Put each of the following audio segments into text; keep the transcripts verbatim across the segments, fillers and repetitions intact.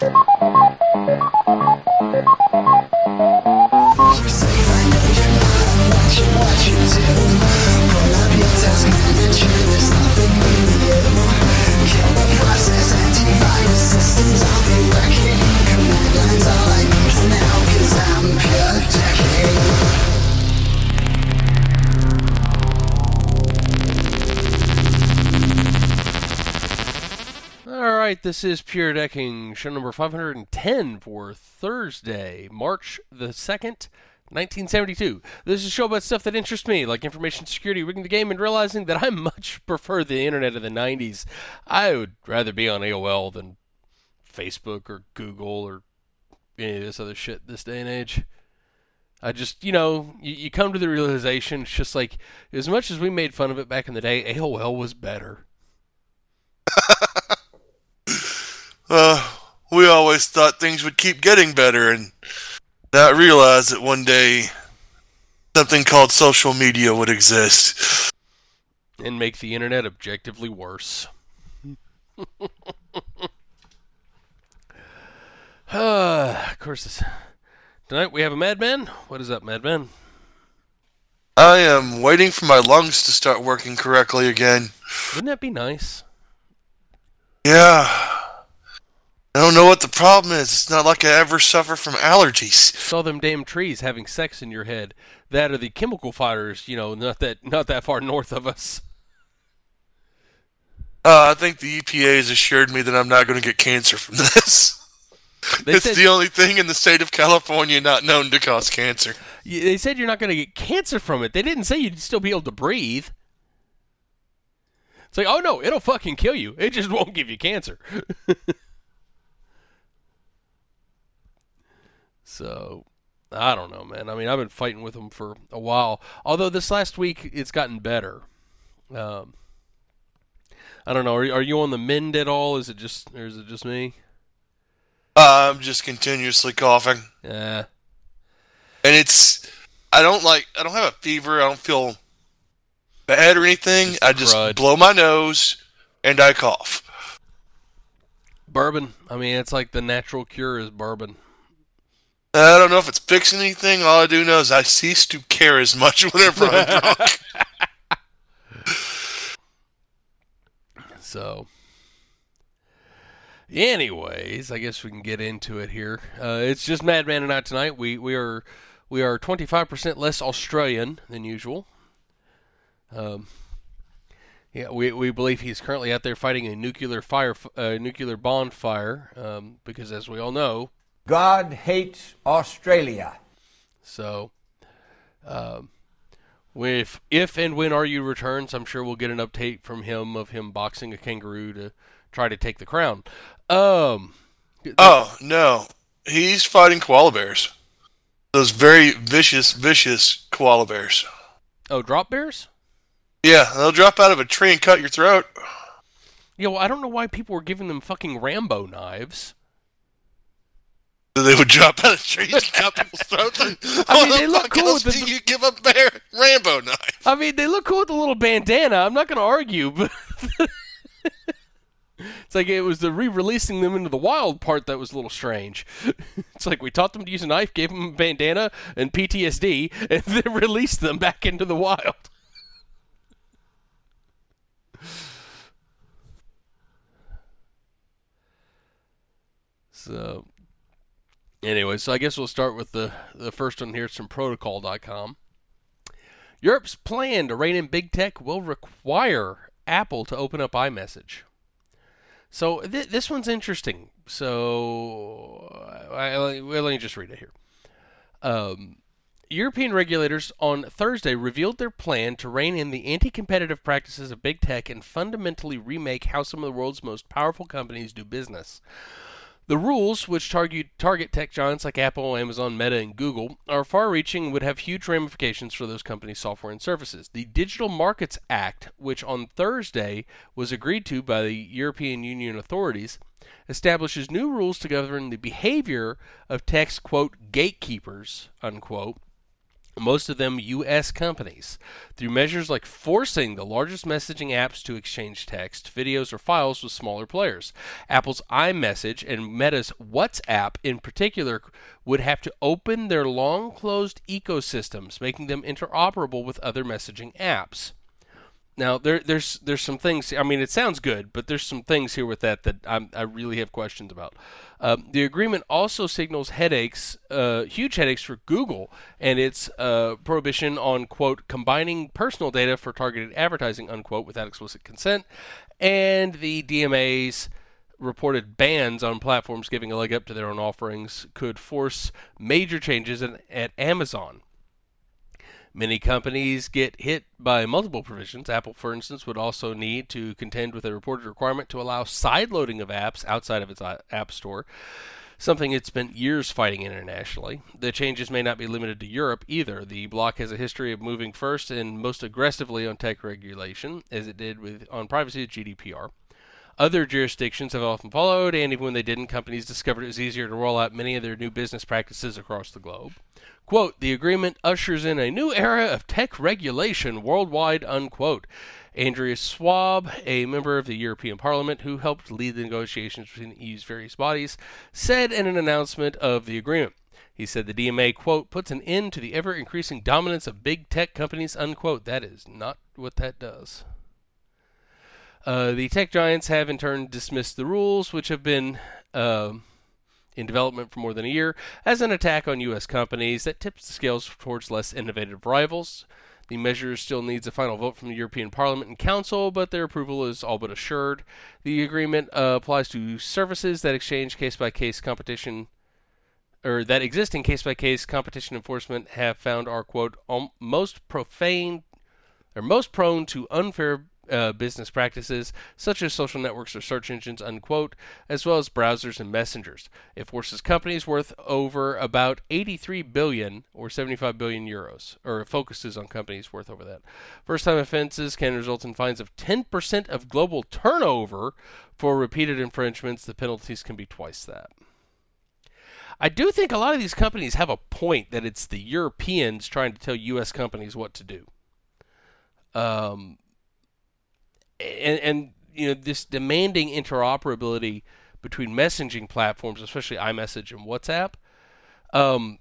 Alright, this is Pure Decking, show number five hundred ten for Thursday, March the second, nineteen seventy-two. This is a show about stuff that interests me, like information security, rigging the game, and realizing that I much prefer the internet of the nineties. I would rather be on A O L than Facebook or Google or any of this other shit this day and age. I just, you know, you, you come to the realization, it's just like, as much as we made fun of it back in the day, A O L was better. Uh, we always thought things would keep getting better and not realize that one day something called social media would exist. And make the internet objectively worse. uh, of course, this, tonight we have a Madman. What is up, Madman? I am waiting for my lungs to start working correctly again. Wouldn't that be nice? Yeah. I don't know what the problem is. It's not like I ever suffer from allergies. It's all them damn trees having sex in your head. That or the chemical fighters, you know, not that not that far north of us. Uh, I think the E P A has assured me that I'm not going to get cancer from this. They it's said, the only thing in the state of California not known to cause cancer. They said you're not going to get cancer from it. They didn't say you'd still be able to breathe. It's like, oh no, it'll fucking kill you. It just won't give you cancer. So, I don't know, man. I mean, I've been fighting with them for a while. Although this last week, it's gotten better. Um, I don't know. Are, are you on the mend at all? Is it just, or is it just me? Uh, I'm just continuously coughing. Yeah. And it's, I don't like, I don't have a fever. I don't feel bad or anything. Just I just crud. blow my nose and I cough. Bourbon. I mean, it's like the natural cure is bourbon. I don't know if it's fixing anything. All I do know is I cease to care as much whenever I'm drunk. So, anyways, I guess we can get into it here. Uh, it's just Madman and I tonight. We we are we are twenty-five percent less Australian than usual. Um, yeah, we we believe he's currently out there fighting a nuclear fire, uh, nuclear bonfire. Um, because as we all know, God hates Australia. So, um, if, if and when R U returns, I'm sure we'll get an update from him of him boxing a kangaroo to try to take the crown. Um, oh, no. He's fighting koala bears. Those very vicious, vicious koala bears. Oh, drop bears? Yeah, they'll drop out of a tree and cut your throat. Yeah, well, I don't know why people were giving them fucking Rambo knives. They would drop out of trees and cut people's throats. I mean, they look cool with the... You give a bear Rambo knife. I mean, they look cool with the little bandana. I'm not going to argue, but... It's like it was the re-releasing them into the wild part that was a little strange. It's like we taught them to use a knife, gave them a bandana and P T S D, and then released them back into the wild. So... Anyway, so I guess we'll start with the, the first one here. It's from protocol dot com. Europe's plan to rein in big tech will require Apple to open up iMessage. So th- this one's interesting. So I, I, well, let me just read it here. Um, European regulators on Thursday revealed their plan to rein in the anti-competitive practices of big tech and fundamentally remake how some of the world's most powerful companies do business. The rules, which target, target tech giants like Apple, Amazon, Meta, and Google, are far-reaching and would have huge ramifications for those companies' software and services. The Digital Markets Act, which on Thursday was agreed to by the European Union authorities, establishes new rules to govern the behavior of tech's, quote, gatekeepers, unquote, most of them U S companies, through measures like forcing the largest messaging apps to exchange text, videos, or files with smaller players. Apple's iMessage and Meta's WhatsApp in particular would have to open their long-closed ecosystems, making them interoperable with other messaging apps. Now, there, there's there's some things. I mean, it sounds good, but there's some things here with that that I'm, I really have questions about. Um, the agreement also signals headaches, uh, huge headaches for Google and its uh, prohibition on, quote, combining personal data for targeted advertising, unquote, without explicit consent, and the D M A's reported bans on platforms giving a leg up to their own offerings could force major changes in, at Amazon. Many companies get hit by multiple provisions. Apple, for instance, would also need to contend with a reported requirement to allow sideloading of apps outside of its app store, something it's spent years fighting internationally. The changes may not be limited to Europe either. The bloc has a history of moving first and most aggressively on tech regulation, as it did with on privacy with G D P R. Other jurisdictions have often followed, and even when they didn't, companies discovered it was easier to roll out many of their new business practices across the globe. Quote, the agreement ushers in a new era of tech regulation worldwide, unquote. Andreas Schwab, a member of the European Parliament who helped lead the negotiations between the E U's various bodies, said in an announcement of the agreement. He said the D M A, quote, puts an end to the ever-increasing dominance of big tech companies, unquote. That is not what that does. Uh, the tech giants have in turn dismissed the rules, which have been uh, in development for more than a year, as an attack on U S companies that tips the scales towards less innovative rivals. The measure still needs a final vote from the European Parliament and Council, but their approval is all but assured. The agreement uh, applies to services that exchange case-by-case competition, or that existing case-by-case competition enforcement have found are, quote, most profane, or most prone to unfair Uh, business practices, such as social networks or search engines, unquote, as well as browsers and messengers. It forces companies worth over about eighty-three billion or seventy-five billion euros, or it focuses on companies worth over that. First-time offenses can result in fines of ten percent of global turnover. For repeated infringements, the penalties can be twice that. I do think a lot of these companies have a point that it's the Europeans trying to tell U S companies what to do. Um... And, and, you know, this demanding interoperability between messaging platforms, especially iMessage and WhatsApp, um,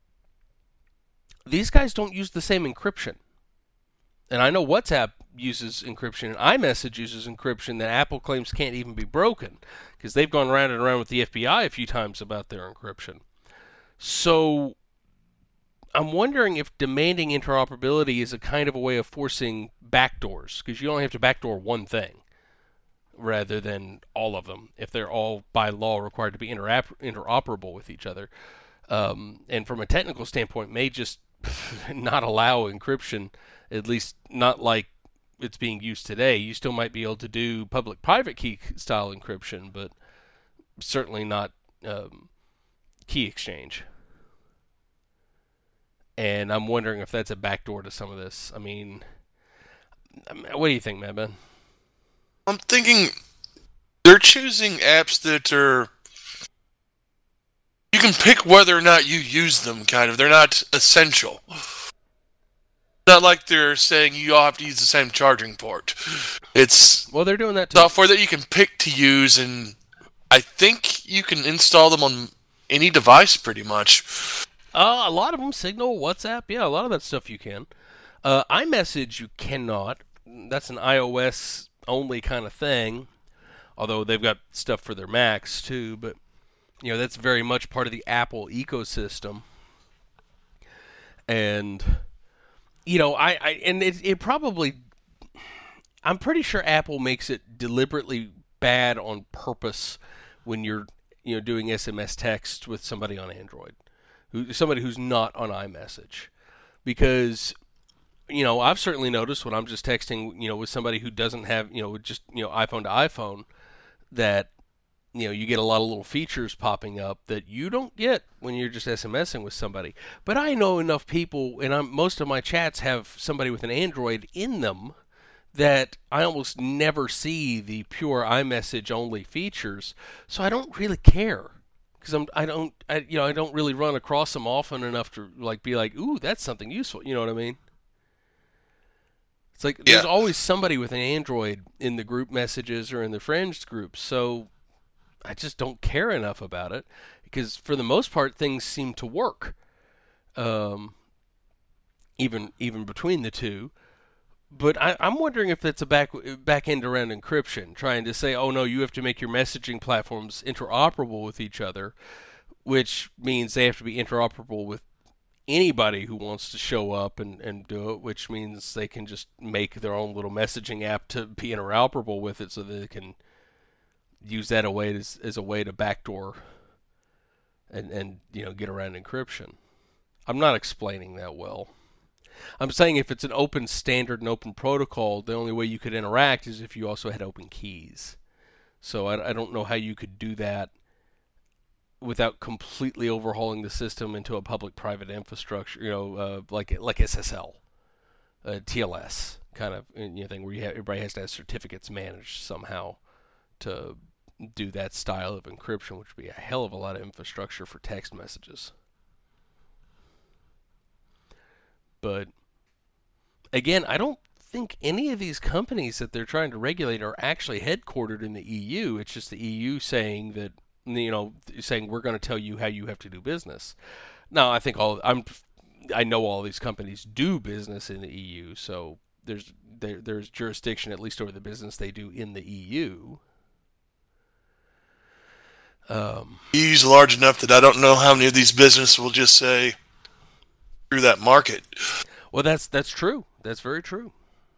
these guys don't use the same encryption. And I know WhatsApp uses encryption, and iMessage uses encryption that Apple claims can't even be broken, because they've gone round and around with the F B I a few times about their encryption. So I'm wondering if demanding interoperability is a kind of a way of forcing backdoors, because you only have to backdoor one thing rather than all of them if they're all by law required to be interop- interoperable with each other. Um, and from a technical standpoint, may just not allow encryption, at least not like it's being used today. You still might be able to do public-private key style encryption, but certainly not um, key exchange. And I'm wondering if that's a backdoor to some of this. I mean, what do you think, Madman? I'm thinking they're choosing apps that are... You can pick whether or not you use them, kind of. They're not essential. Not like they're saying you all have to use the same charging port. It's well, they're doing that too. Software that you can pick to use, and I think you can install them on any device pretty much. Uh, a lot of them, Signal, WhatsApp, yeah, a lot of that stuff you can. Uh, iMessage you cannot. That's an iOS-only kind of thing, although they've got stuff for their Macs too, but you know that's very much part of the Apple ecosystem. And, you know, I, I and it, it probably, I'm pretty sure Apple makes it deliberately bad on purpose when you're, you know, doing S M S text with somebody on Android. Who, somebody who's not on iMessage, because you know I've certainly noticed when I'm just texting, you know, with somebody who doesn't have, you know, just you know iPhone to iPhone, that you know you get a lot of little features popping up that you don't get when you're just SMSing with somebody. But I know enough people, and I'm, most of my chats have somebody with an Android in them, that I almost never see the pure iMessage only features, so I don't really care. because I'm I don't I you know I don't really run across them often enough to like be like, ooh, that's something useful. You know what I mean? It's like there's Yeah. always somebody with an Android in the group messages or in the friends groups, so I just don't care enough about it because for the most part things seem to work. Um, even even between the two. But I, I'm wondering if that's a back back end around encryption, trying to say, oh no, you have to make your messaging platforms interoperable with each other, which means they have to be interoperable with anybody who wants to show up and, and do it, which means they can just make their own little messaging app to be interoperable with it so that they can use that a way as, as a way to backdoor and, and you know get around encryption. I'm not explaining that well. I'm saying if it's an open standard and open protocol, the only way you could interact is if you also had open keys. So I, I don't know how you could do that without completely overhauling the system into a public-private infrastructure, you know, uh, like like S S L, uh, T L S kind of you know, thing where you have, everybody has to have certificates managed somehow to do that style of encryption, which would be a hell of a lot of infrastructure for text messages. But again, I don't think any of these companies that they're trying to regulate are actually headquartered in the E U. It's just the E U saying that, you know, saying we're going to tell you how you have to do business. Now, I think all I'm I know all these companies do business in the E U, so there's there, there's jurisdiction at least over the business they do in the E U. Um, E U's large enough that I don't know how many of these businesses will just say through that market. Well, that's that's true. That's very true.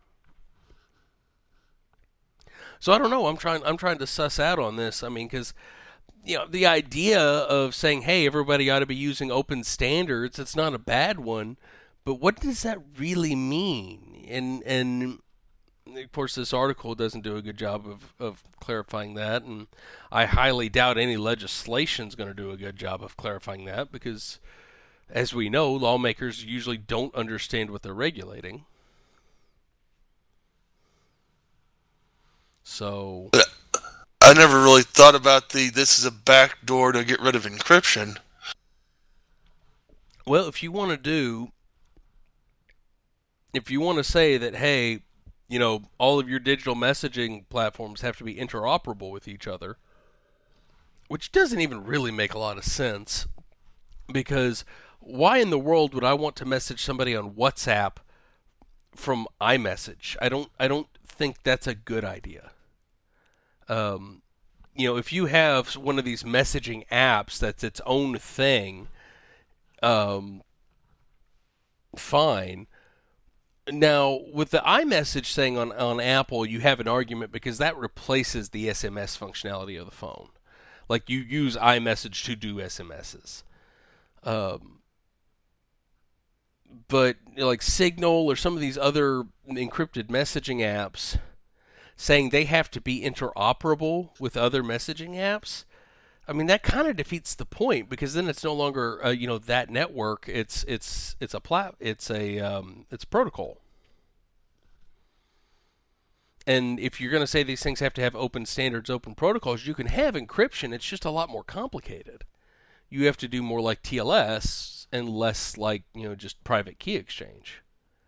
So I don't know. I'm trying. I'm trying to suss out on this. I mean, because you know the idea of saying, "Hey, everybody ought to be using open standards." It's not a bad one, but what does that really mean? And and of course, this article doesn't do a good job of of clarifying that, and I highly doubt any legislation is going to do a good job of clarifying that because, as we know, lawmakers usually don't understand what they're regulating. So I never really thought about the this is a backdoor to get rid of encryption. Well, if you want to do, if you want to say that, hey, you know, all of your digital messaging platforms have to be interoperable with each other, which doesn't even really make a lot of sense, because why in the world would I want to message somebody on WhatsApp from iMessage? I don't, I don't think that's a good idea. Um, you know, if you have one of these messaging apps that's its own thing, um, fine. Now, with the iMessage thing on, on Apple, you have an argument because that replaces the S M S functionality of the phone. Like, you use iMessage to do S M Ses. Um, but, you know, like Signal or some of these other encrypted messaging apps saying they have to be interoperable with other messaging apps, I mean, that kind of defeats the point because then it's no longer uh, you know that network. It's it's it's a plat it's a um, it's a protocol. And if you're going to say these things have to have open standards, open protocols, you can have encryption. It's just a lot more complicated. You have to do more like T L S and less like you know just private key exchange.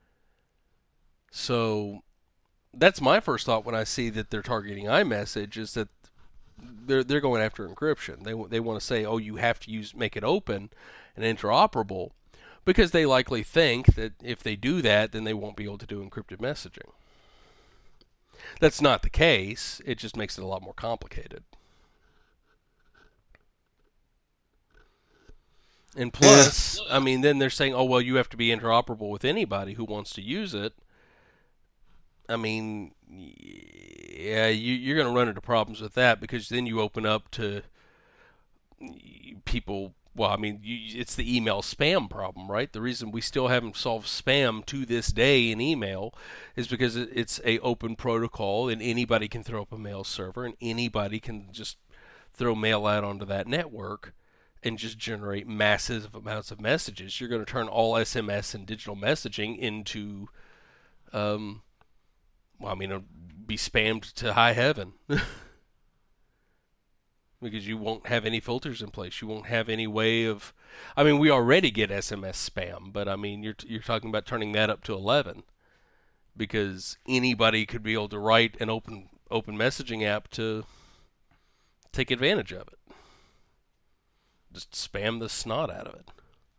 So that's my first thought when I see that they're targeting iMessage is that they're they're going after encryption. They they want to say, oh, you have to use make it open and interoperable, because they likely think that if they do that, then they won't be able to do encrypted messaging. That's not the case. It just makes it a lot more complicated. And plus, I mean, then they're saying, oh, well, you have to be interoperable with anybody who wants to use it. I mean, yeah, you, you're going to run into problems with that because then you open up to people. Well, I mean, you, it's the email spam problem, right? The reason we still haven't solved spam to this day in email is because it's a open protocol and anybody can throw up a mail server and anybody can just throw mail out onto that network and just generate massive amounts of messages. You're going to turn all S M S and digital messaging into um, well, I mean, it'll be spammed to high heaven. because you won't have any filters in place. You won't have any way of, I mean, we already get S M S spam, but I mean, you're you're talking about turning that up to eleven, because anybody could be able to write an open open messaging app to take advantage of it. Just spam the snot out of it.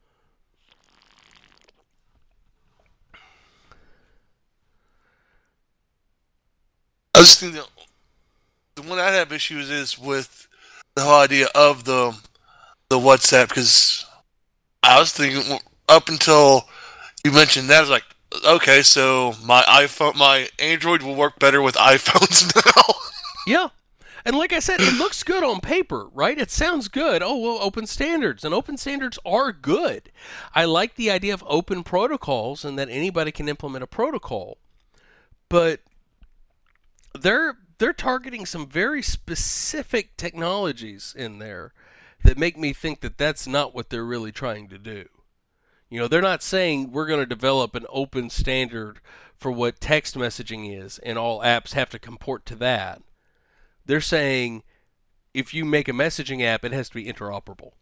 I was thinking the, the one I have issues is with the whole idea of the the WhatsApp, because I was thinking up until you mentioned that, I was like, okay, so my iPhone, my Android will work better with iPhones now. Yeah. And like I said, it looks good on paper, right? It sounds good. Oh, well, open standards. And open standards are good. I like the idea of open protocols and that anybody can implement a protocol. But they're they're targeting some very specific technologies in there that make me think that that's not what they're really trying to do. You know, they're not saying we're going to develop an open standard for what text messaging is and all apps have to comport to that. They're saying if you make a messaging app, it has to be interoperable.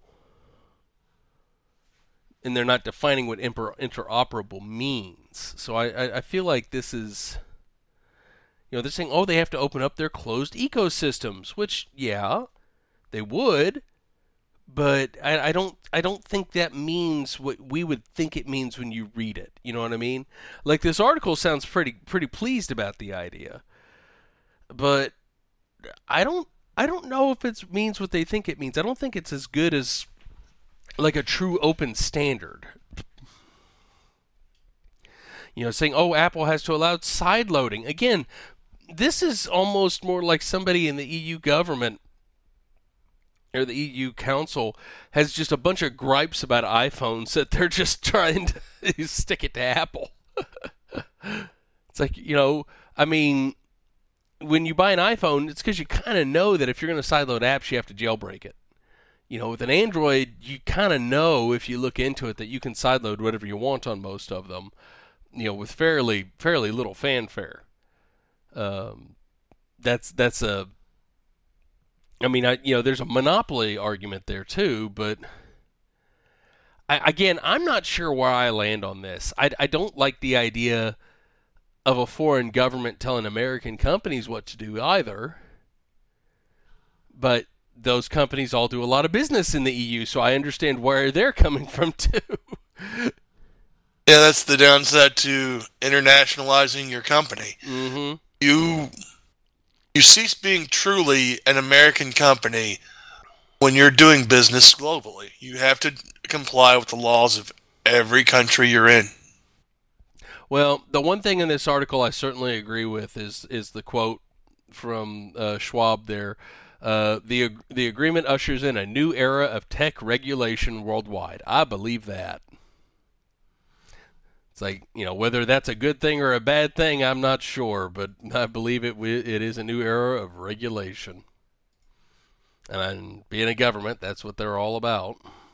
And they're not defining what inter- interoperable means. So I, I, I feel like this is, you know, they're saying, oh, they have to open up their closed ecosystems, which, yeah, they would. But I, I don't I don't think that means what we would think it means when you read it. You know what I mean? Like, this article sounds pretty pretty pleased about the idea. But I don't I don't know if it means what they think it means. I don't think it's as good as like a true open standard. You know, saying, oh, Apple has to allow side loading. Again, this is almost more like somebody in the E U government or the E U Council has just a bunch of gripes about iPhones that they're just trying to stick it to Apple. It's like, you know, I mean, when you buy an iPhone, it's because you kind of know that if you're going to sideload apps, you have to jailbreak it. You know, with an Android, you kind of know if you look into it that you can sideload whatever you want on most of them, you know, with fairly fairly little fanfare. Um, that's that's a I mean, I, you know, there's a monopoly argument there too, but I, again, I'm not sure where I land on this. I, I don't like the idea of a foreign government telling American companies what to do either, but those companies all do a lot of business in the E U, so I understand where they're coming from too. Yeah, that's the downside to internationalizing your company. Mm-hmm. You... You cease being truly an American company when you're doing business globally. You have to comply with the laws of every country you're in. Well, the one thing in this article I certainly agree with is is the quote from uh, Schwab there. Uh, the the agreement ushers in a new era of tech regulation worldwide. I believe that. It's like, you know, whether that's a good thing or a bad thing, I'm not sure, but I believe it it is a new era of regulation. And I'm, being a government, that's what they're all about.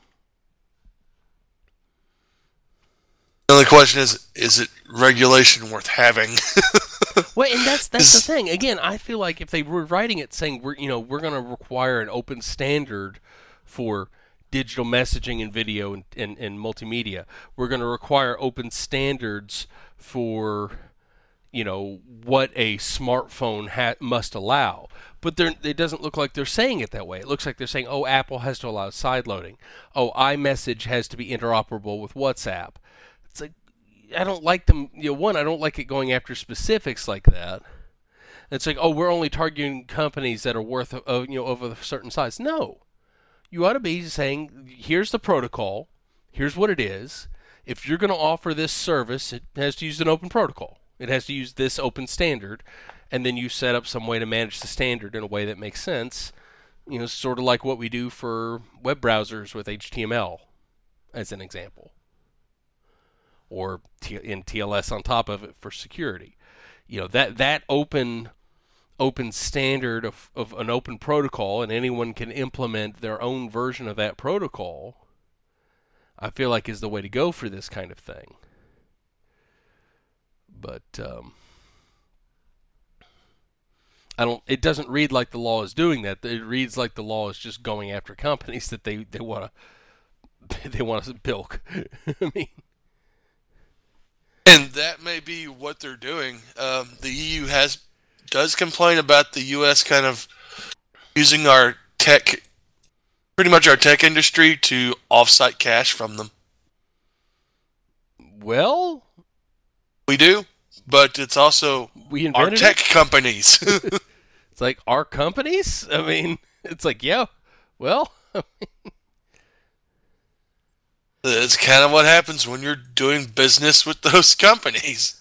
The only question is, is it regulation worth having? Well, and that's that's the thing. Again, I feel like if they were writing it saying we're you know we're going to require an open standard for digital messaging and video and, and, and multimedia. We're going to require open standards for, you know, what a smartphone ha- must allow. But it doesn't look like they're saying it that way. It looks like they're saying, oh, Apple has to allow side loading. Oh, iMessage has to be interoperable with WhatsApp. It's like, I don't like them. You know, one, I don't like it going after specifics like that. It's like, oh, we're only targeting companies that are worth, uh, you know, of a certain size. No. You ought to be saying, here's the protocol, here's what it is. If you're going to offer this service, it has to use an open protocol. It has to use this open standard, and then you set up some way to manage the standard in a way that makes sense. You know, sort of like what we do for web browsers with H T M L, as an example. Or in T L S on top of it for security. You know, that, that open... open standard of, of an open protocol, and anyone can implement their own version of that protocol, I feel like is the way to go for this kind of thing. But um, I don't. It doesn't read like the law is doing that. It reads like the law is just going after companies that they they want to they want to bilk. I mean, and that may be what they're doing. Um, the E U has does complain about the U S kind of using our tech, pretty much our tech industry, to offsite cash from them. well, We do, but it's also we our invented tech it. companies. It's like our companies. I mean, it's like yeah. Well, It's kind of what happens when you're doing business with those companies.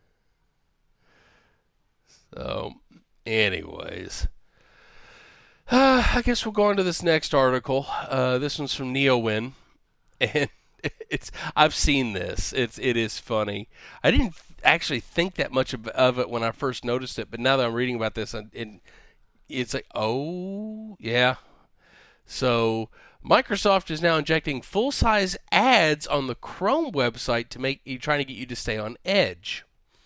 so anyways. Uh, I guess we'll go on to this next article. Uh, this one's from NeoWin, and it's I've seen this. It's it is funny. I didn't actually think that much of, of it when I first noticed it, but now that I'm reading about this, and it, it's like, oh yeah. So Microsoft is now injecting full-size ads on the Chrome website to make you trying to get you to stay on Edge.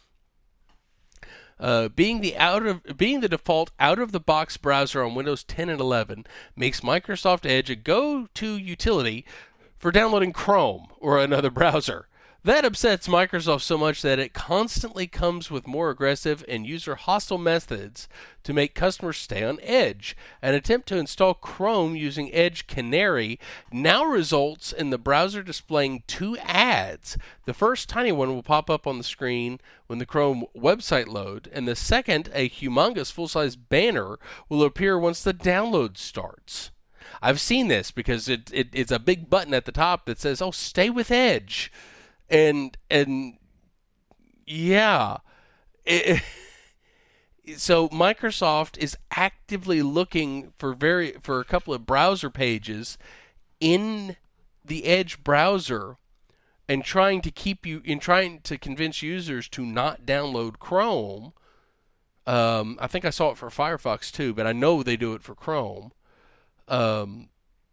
Uh, being the out of being the default out-of-the-box browser on Windows ten and eleven makes Microsoft Edge a go-to utility for downloading Chrome or another browser. That upsets Microsoft so much that it constantly comes with more aggressive and user-hostile methods to make customers stay on Edge. An attempt to install Chrome using Edge Canary now results in the browser displaying two ads. The first tiny one will pop up on the screen when the Chrome website loads, and the second, a humongous full-size banner, will appear once the download starts. I've seen this because it, it it's a big button at the top that says, oh, stay with Edge. And, and yeah, it, so Microsoft is actively looking for very, for a couple of browser pages in the Edge browser and trying to keep you, in trying to convince users to not download Chrome. Um, I think I saw it for Firefox too, but I know they do it for Chrome. Um,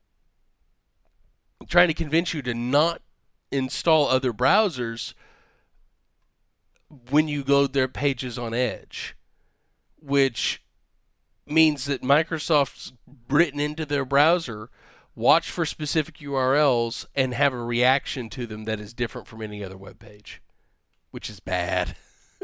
trying to convince you to not install other browsers when you load their pages on Edge, which means that Microsoft's written into their browser, watch for specific U R Ls and have a reaction to them that is different from any other web page, which is bad.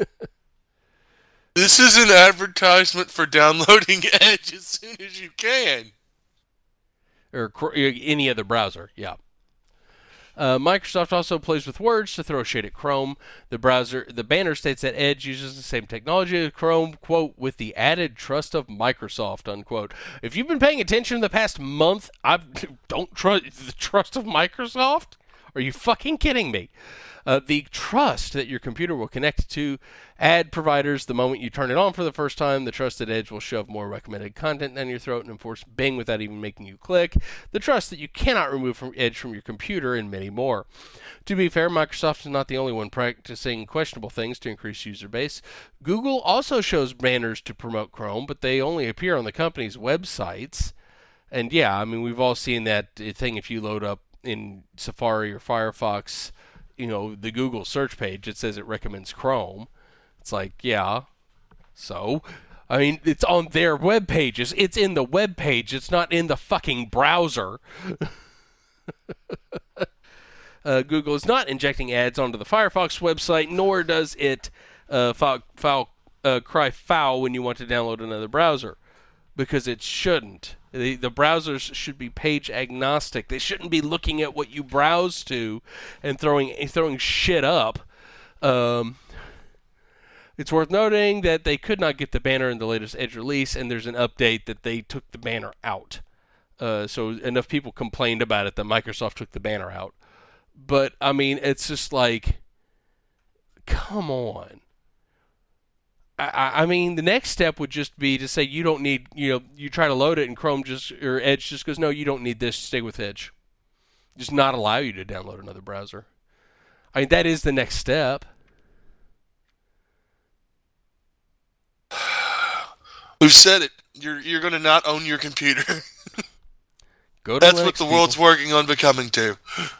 This is an advertisement for downloading Edge as soon as you can. Or any other browser, yeah. Uh, Microsoft also plays with words to throw shade at Chrome. The browser, the banner states that Edge uses the same technology as Chrome, quote, with the added trust of Microsoft, unquote. If you've been paying attention the past month, I don't trust the trust of Microsoft? Are you fucking kidding me? Uh, the trust that your computer will connect to ad providers the moment you turn it on for the first time. The trust that Edge will shove more recommended content down your throat and enforce Bing without even making you click. The trust that you cannot remove from Edge from your computer, and many more. To be fair, Microsoft is not the only one practicing questionable things to increase user base. Google also shows banners to promote Chrome, but they only appear on the company's websites. And yeah, I mean, we've all seen that thing if you load up in Safari or Firefox, you know, the Google search page, it says it recommends Chrome. It's like, yeah, so, I mean, it's on their web pages. It's in the web page. It's not in the fucking browser. uh, Google is not injecting ads onto the Firefox website, nor does it uh, foul, foul, uh, cry foul when you want to download another browser, because it shouldn't. The, the browsers should be page agnostic. They shouldn't be looking at what you browse to and throwing throwing shit up. Um, it's worth noting that they could not get the banner in the latest Edge release, and there's an update that they took the banner out. Uh, so enough people complained about it that Microsoft took the banner out. But, I mean, it's just like, come on. I, I mean, the next step would just be to say you don't need, you know, you try to load it and Chrome just, or Edge just goes, no, you don't need this, stay with Edge. Just not allow you to download another browser. I mean, that is the next step. We've said it. You're you're going to not own your computer. Go to That's Linux, what the people. world's working on becoming to.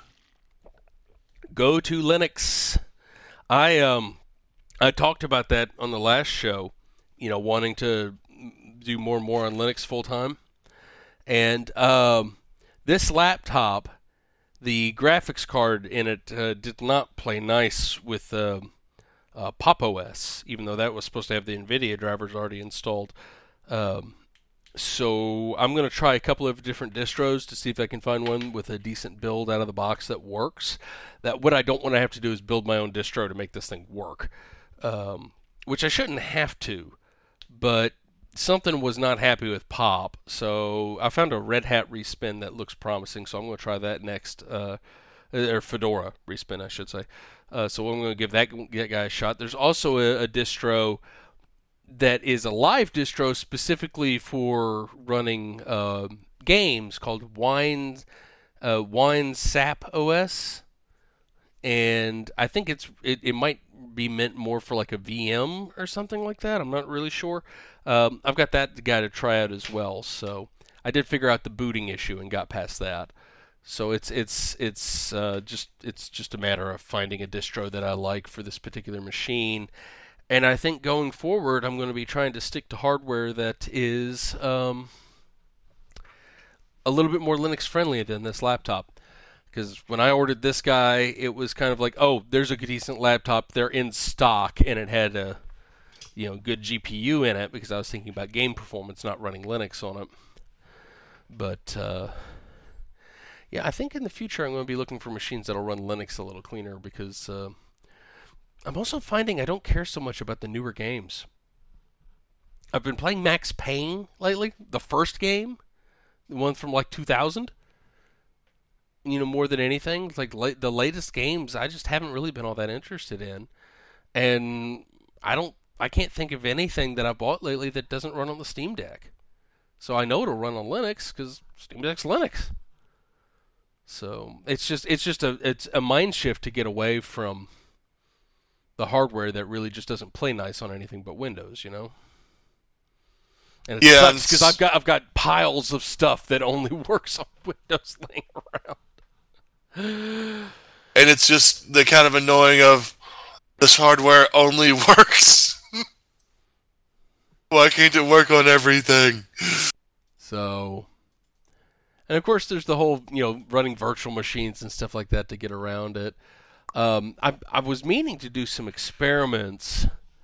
Go to Linux. I um I talked about that on the last show, you know, wanting to do more and more on Linux full time. And um, this laptop, the graphics card in it uh, did not play nice with uh, uh, Pop! O S, even though that was supposed to have the NVIDIA drivers already installed. Um, so I'm going to try a couple of different distros to see if I can find one with a decent build out of the box that works. That what I don't want to have to do is build my own distro to make this thing work, um, which I shouldn't have to, but something was not happy with Pop, so I found a Red Hat respin that looks promising, so I'm going to try that next, uh, or Fedora respin, I should say. Uh, so I'm going to give that, that guy a shot. There's also a, a distro that is a live distro specifically for running uh, games called Wine, uh, Wine Sap O S, and I think it's it, it might be meant more for like a V M or something like that. I'm not really sure. Um, I've got that guy to try out as well. So I did figure out the booting issue and got past that. So it's it's it's uh, just it's just a matter of finding a distro that I like for this particular machine. And I think going forward, I'm going to be trying to stick to hardware that is um, a little bit more Linux friendly than this laptop. Because when I ordered this guy, it was kind of like, oh, there's a decent laptop. They're in stock, and it had a you know good G P U in it because I was thinking about game performance, not running Linux on it. But uh, yeah, I think in the future I'm going to be looking for machines that'll run Linux a little cleaner because uh, I'm also finding I don't care so much about the newer games. I've been playing Max Payne lately, the first game, the one from like two thousand. You know, more than anything, like la- the latest games, I just haven't really been all that interested in, and I don't, I can't think of anything that I bought lately that doesn't run on the Steam Deck. So I know it'll run on Linux because Steam Deck's Linux. So it's just, it's just a, it's a mind shift to get away from the hardware that really just doesn't play nice on anything but Windows, you know. And it yeah, sucks because I've got, I've got piles of stuff that only works on Windows laying around. And it's just the kind of annoying of this hardware only works. Why can't it work on everything? So, and of course, there's the whole you know running virtual machines and stuff like that to get around it. Um, I I was meaning to do some experiments,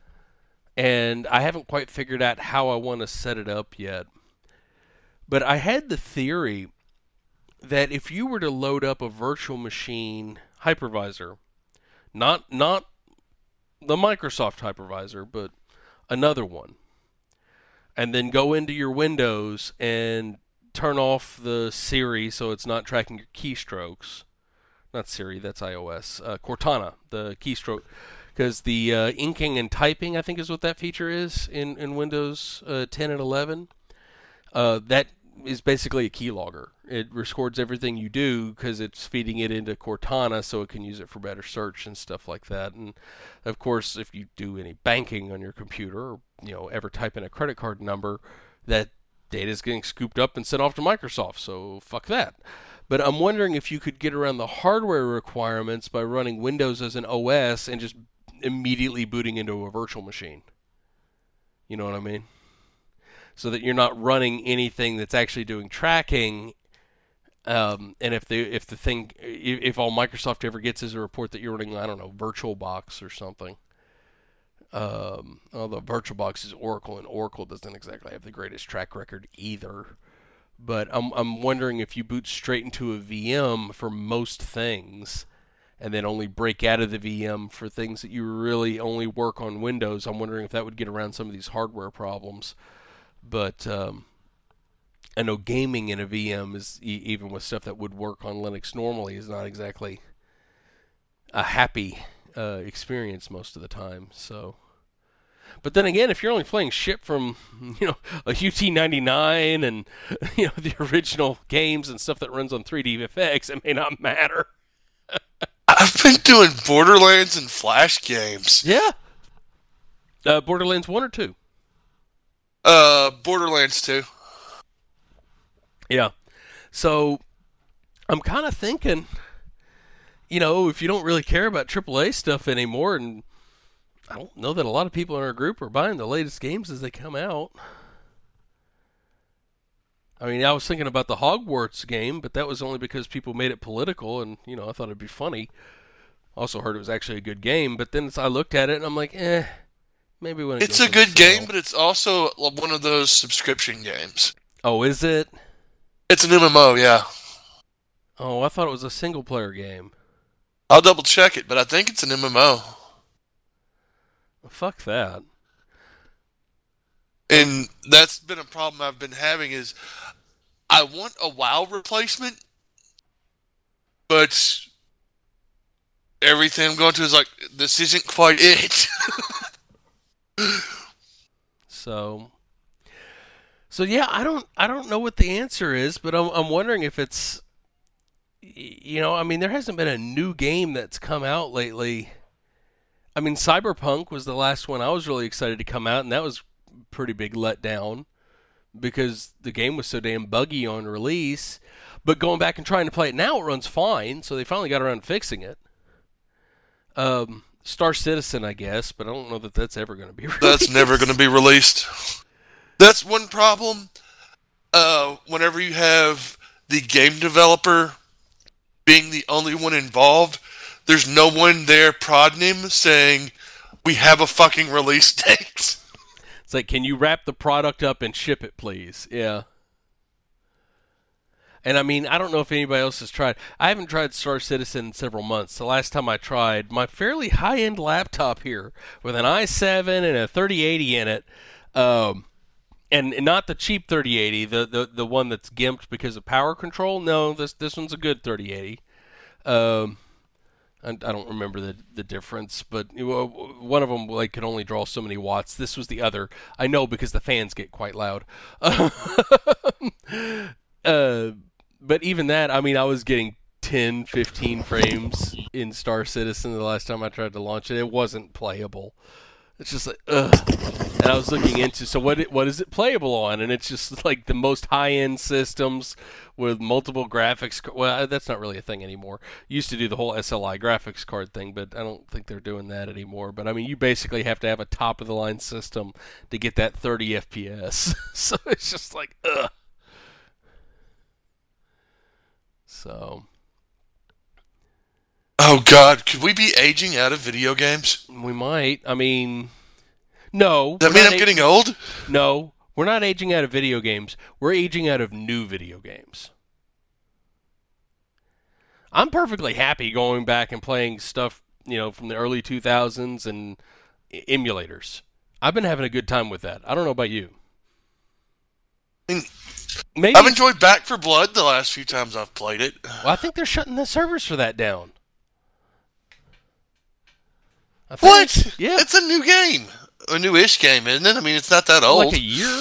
and I haven't quite figured out how I want to set it up yet. But I had the theory that if you were to load up a virtual machine hypervisor, not not the Microsoft hypervisor, but another one, and then go into your Windows and turn off the Siri so it's not tracking your keystrokes. Not Siri, that's iOS. Uh, Cortana, the keystroke, because the uh, inking and typing, I think, is what that feature is in in Windows uh, ten and eleven. Uh, that is basically a keylogger. It records everything you do because it's feeding it into Cortana so it can use it for better search and stuff like that. And of course, if you do any banking on your computer or you know ever type in a credit card number, that data is getting scooped up and sent off to Microsoft. So fuck that. But I'm wondering if you could get around the hardware requirements by running Windows as an O S and just immediately booting into a virtual machine. You know what I mean? So that you're not running anything that's actually doing tracking. Um, and if the if the thing if, if all Microsoft ever gets is a report that you're running, I don't know, VirtualBox or something. Um, although VirtualBox is Oracle, and Oracle doesn't exactly have the greatest track record either. But I'm I'm wondering if you boot straight into a V M for most things, and then only break out of the V M for things that you really only work on Windows. I'm wondering if that would get around some of these hardware problems. But um, I know gaming in a V M is e- even with stuff that would work on Linux normally is not exactly a happy uh, experience most of the time. So, but then again, if you're only playing shit from you know a U T ninety-nine and you know the original games and stuff that runs on three D F X, it may not matter. I've been doing Borderlands and Flash games. Yeah. Uh, Borderlands one or two? Uh, Borderlands two. Yeah. So, I'm kind of thinking, you know, if you don't really care about triple A stuff anymore, and I don't know that a lot of people in our group are buying the latest games as they come out, I mean, I was thinking about the Hogwarts game, but that was only because people made it political, and you know, I thought it'd be funny. Also heard it was actually a good game, but then I looked at it and I'm like, eh, maybe when it It's goes a good on sale. game, but it's also one of those subscription games. Oh, is it? It's an M M O, yeah. Oh, I thought it was a single player game. I'll double check it, but I think it's an M M O. Well, fuck that. And that's been a problem I've been having is I want a WoW replacement, but everything I'm going to is like, this isn't quite it. So, so yeah, I don't, I don't know what the answer is, but I'm, I'm wondering if it's, you know, I mean, there hasn't been a new game that's come out lately. I mean, Cyberpunk was the last one I was really excited to come out, and that was a pretty big letdown because the game was so damn buggy on release. But going back and trying to play it now, it runs fine, so they finally got around to fixing it. Um, Star Citizen, I guess, but I don't know that that's ever going to be released. That's never going to be released. That's one problem. Uh, whenever you have the game developer being the only one involved, there's no one there prodding him saying, we have a fucking release date. It's like, can you wrap the product up and ship it, please? Yeah. And I mean, I don't know if anybody else has tried. I haven't tried Star Citizen in several months. The last time I tried, my fairly high-end laptop here with an i seven and a thirty eighty in it, um, and not the cheap thirty eighty, the, the the one that's gimped because of power control. No, this this one's a good thirty eighty. Um, I, I don't remember the the difference, but one of them like could only draw so many watts. This was the other. I know because the fans get quite loud. uh, but even that, I mean, I was getting ten, fifteen frames in Star Citizen the last time I tried to launch it. It wasn't playable. It's just like, ugh. And I was looking into, so what? It, what is it playable on? And it's just like the most high-end systems with multiple graphics. Well, that's not really a thing anymore. Used to do the whole S L I graphics card thing, but I don't think they're doing that anymore. But I mean, you basically have to have a top-of-the-line system to get that thirty F P S. So it's just like, ugh. So. Oh God, could we be aging out of video games? We might. I mean, no. Does that mean I'm getting old? No, we're not aging out of video games. We're aging out of new video games. I'm perfectly happy going back and playing stuff, you know, from the early two thousands and emulators. I've been having a good time with that. I don't know about you. I mean, Maybe, I've enjoyed Back for Blood the last few times I've played it. Well, I think they're shutting the servers for that down. I think What? It's, yeah. It's a new game. A new-ish game, isn't it? I mean, it's not that old. Like a year?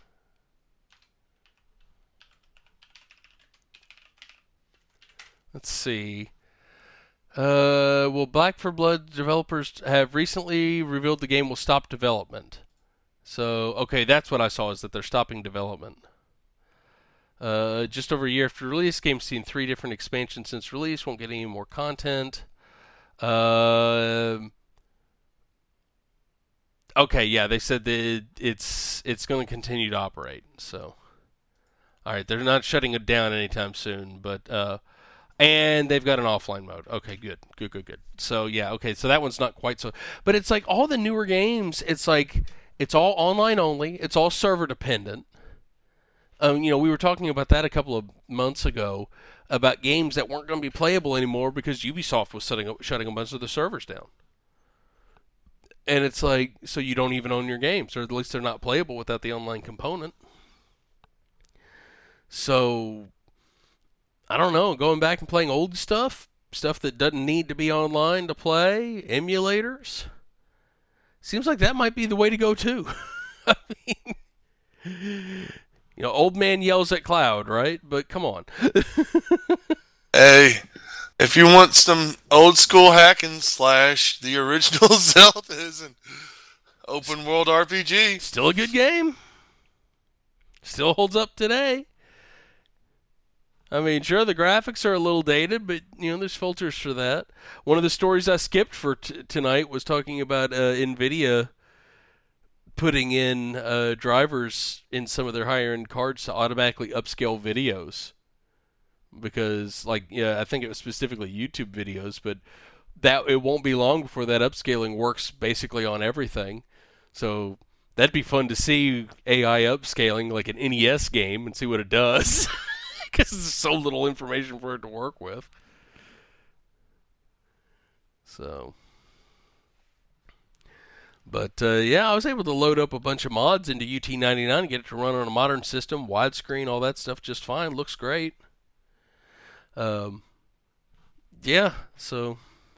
Let's see. Uh, well, Back for Blood developers have recently revealed the game will stop development. So, okay, that's what I saw, is that they're stopping development. Uh, just over a year after release, game's seen three different expansions since release. Won't get any more content. Uh, okay, yeah, they said that it's it's going to continue to operate. So, all right, they're not shutting it down anytime soon, but uh, and they've got an offline mode. Okay, good, good, good, good. So yeah, okay, so that one's not quite so, but it's like all the newer games. It's like it's all online only. It's all server dependent. Um, you know, we were talking about that a couple of months ago about games that weren't going to be playable anymore because Ubisoft was setting up, shutting a bunch of the servers down. And it's like, so you don't even own your games, or at least they're not playable without the online component. So, I don't know, going back and playing old stuff, stuff that doesn't need to be online to play, emulators, seems like that might be the way to go too. I mean, you know, old man yells at cloud, right? But come on. Hey, if you want some old school hack and slash, the original Zelda is an open world R P G. Still a good game. Still holds up today. I mean, sure, the graphics are a little dated, but, you know, there's filters for that. One of the stories I skipped for t- tonight was talking about uh, NVIDIA putting in uh, drivers in some of their higher end cards to automatically upscale videos. Because, like, yeah, I think it was specifically YouTube videos, but that it won't be long before that upscaling works basically on everything. So that'd be fun to see A I upscaling like an N E S game and see what it does. Because there's so little information for it to work with. So, but uh, yeah, I was able to load up a bunch of mods into U T ninety-nine and get it to run on a modern system, widescreen, all that stuff just fine. Looks great. Um, yeah, so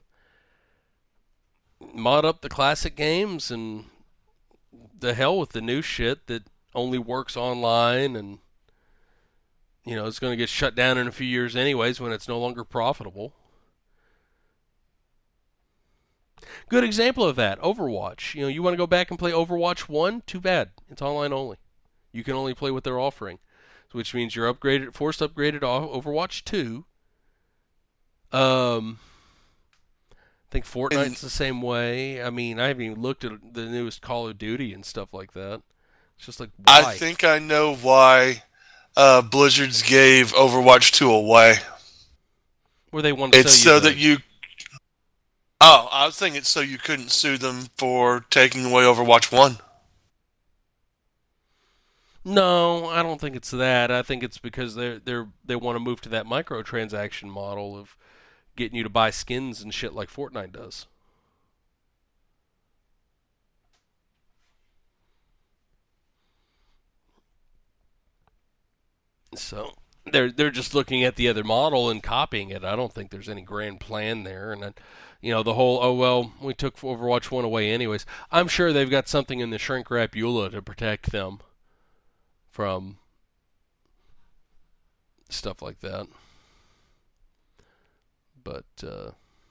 mod up the classic games and the hell with the new shit that only works online and, you know, it's going to get shut down in a few years anyways when it's no longer profitable. Good example of that, Overwatch. You know, you want to go back and play Overwatch one? Too bad. It's online only. You can only play what they're offering, which means you're upgraded, forced upgraded Overwatch two. Um, I think Fortnite's the same way. I mean, I haven't even looked at the newest Call of Duty and stuff like that. It's just like, why? I think I know why uh, Blizzards gave Overwatch two away. Where they wanted to It's sell you so the- that you... Oh, I was thinking it's so you couldn't sue them for taking away Overwatch one. No, I don't think it's that. I think it's because they they they want to move to that microtransaction model of getting you to buy skins and shit like Fortnite does. So they're they're just looking at the other model and copying it. I don't think there's any grand plan there. And then, you know, the whole, oh well, we took Overwatch one away anyways. I'm sure they've got something in the shrink wrap E U L A to protect them from stuff like that. But uh,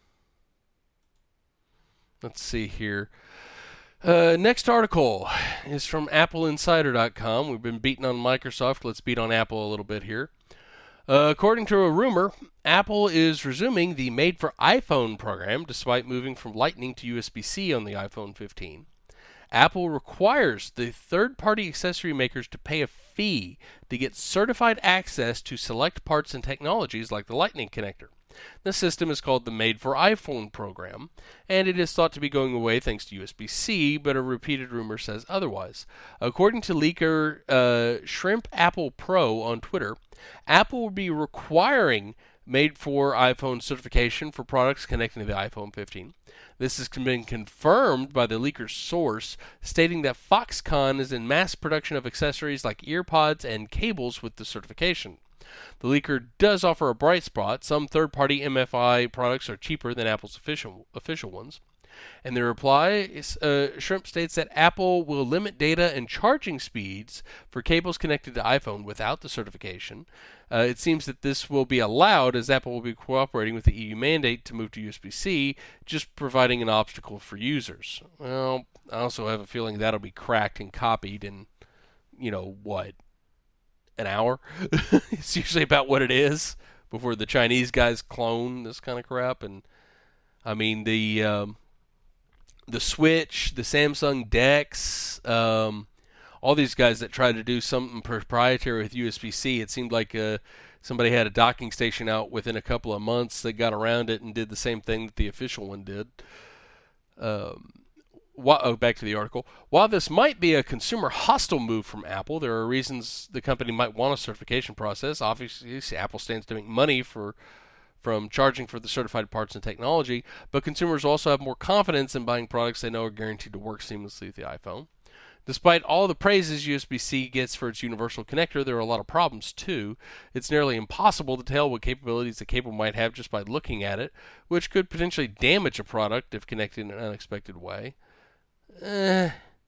let's see here. Uh, next article is from Apple Insider dot com. We've been beating on Microsoft. Let's beat on Apple a little bit here. Uh, according to a rumor, Apple is resuming the Made for iPhone program despite moving from Lightning to U S B C on the iPhone fifteen. Apple requires the third-party accessory makers to pay a fee to get certified access to select parts and technologies like the Lightning connector. The system is called the Made for iPhone program, and it is thought to be going away thanks to U S B C, but a repeated rumor says otherwise. According to leaker uh, Shrimp Apple Pro on Twitter, Apple will be requiring Made for iPhone certification for products connecting to the iPhone fifteen. This has been confirmed by the leaker's source, stating that Foxconn is in mass production of accessories like earpods and cables with the certification. The leaker does offer a bright spot. Some third-party M F I products are cheaper than Apple's official official ones. In their reply, uh, Shrimp states that Apple will limit data and charging speeds for cables connected to iPhone without the certification. Uh, it seems that this will be allowed as Apple will be cooperating with the E U mandate to move to U S B C, just providing an obstacle for users. Well, I also have a feeling that'll be cracked and copied in, you know, what, an hour? It's usually about what it is before the Chinese guys clone this kind of crap. And, I mean, the... Um, The Switch, the Samsung Dex, um, all these guys that tried to do something proprietary with U S B C, it seemed like uh, somebody had a docking station out within a couple of months. They got around it and did the same thing that the official one did. Um, wh- oh, back to the article. While this might be a consumer hostile move from Apple, there are reasons the company might want a certification process. Obviously, Apple stands to make money for from charging for the certified parts and technology, but consumers also have more confidence in buying products they know are guaranteed to work seamlessly with the iPhone. Despite all the praises U S B C gets for its universal connector, there are a lot of problems too. It's nearly impossible to tell what capabilities the cable might have just by looking at it, which could potentially damage a product if connected in an unexpected way. Eh.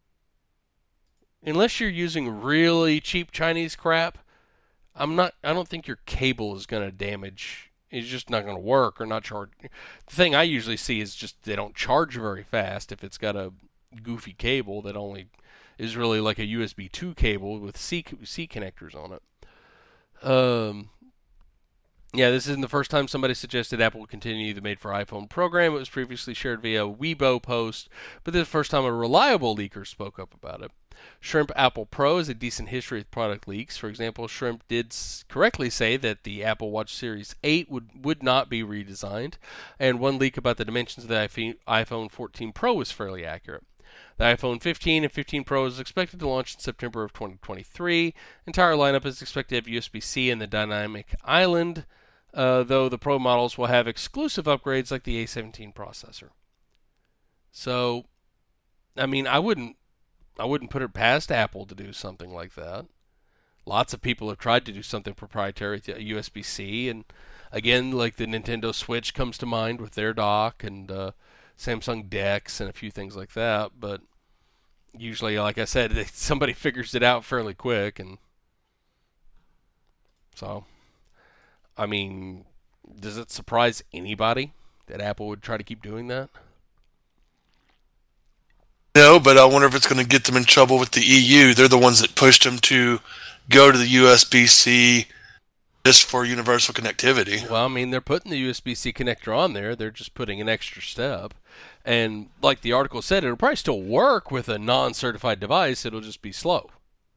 Unless you're using really cheap Chinese crap, I'm not. I don't think your cable is going to damage. It's just not going to work or not charge. The thing I usually see is just they don't charge very fast if it's got a goofy cable that only is really like a U S B two cable with C, C connectors on it. Um, Yeah, this isn't the first time somebody suggested Apple would continue the Made for iPhone program. It was previously shared via a Weibo post, but this is the first time a reliable leaker spoke up about it. Shrimp Apple Pro has a decent history with product leaks. For example, Shrimp did correctly say that the Apple Watch Series eight would, would not be redesigned, and one leak about the dimensions of the iPhone fourteen Pro was fairly accurate. The iPhone fifteen and fifteen Pro is expected to launch in September of twenty twenty-three. Entire lineup is expected to have U S B-C and the Dynamic Island, uh, though the Pro models will have exclusive upgrades like the A seventeen processor. So, I mean, I wouldn't, I wouldn't put it past Apple to do something like that. Lots of people have tried to do something proprietary with U S B-C, and again, like the Nintendo Switch comes to mind with their dock, and uh, Samsung Dex and a few things like that, but usually, like I said, somebody figures it out fairly quick, and so, I mean, does it surprise anybody that Apple would try to keep doing that? No, but I wonder if it's going to get them in trouble with the E U. They're the ones that pushed them to go to the U S B-C just for universal connectivity. Well, I mean, they're putting the U S B-C connector on there. They're just putting an extra step. And like the article said, it'll probably still work with a non-certified device. It'll just be slow.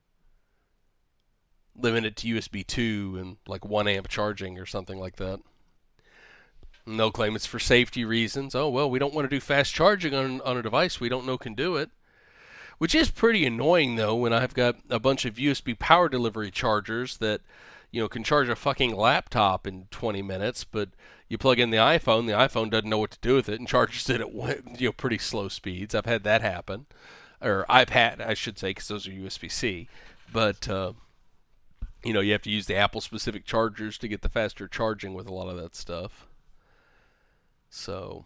Limited to U S B two and like one amp charging or something like that. And they'll claim it's for safety reasons. Oh, well, we don't want to do fast charging on, on a device we don't know can do it. Which is pretty annoying, though, when I've got a bunch of U S B power delivery chargers that, you know, can charge a fucking laptop in twenty minutes, but you plug in the iPhone, the iPhone doesn't know what to do with it and charges it at, you know, pretty slow speeds. I've had that happen. Or iPad, I should say, because those are U S B-C. But, uh, you know, you have to use the Apple-specific chargers to get the faster charging with a lot of that stuff. So,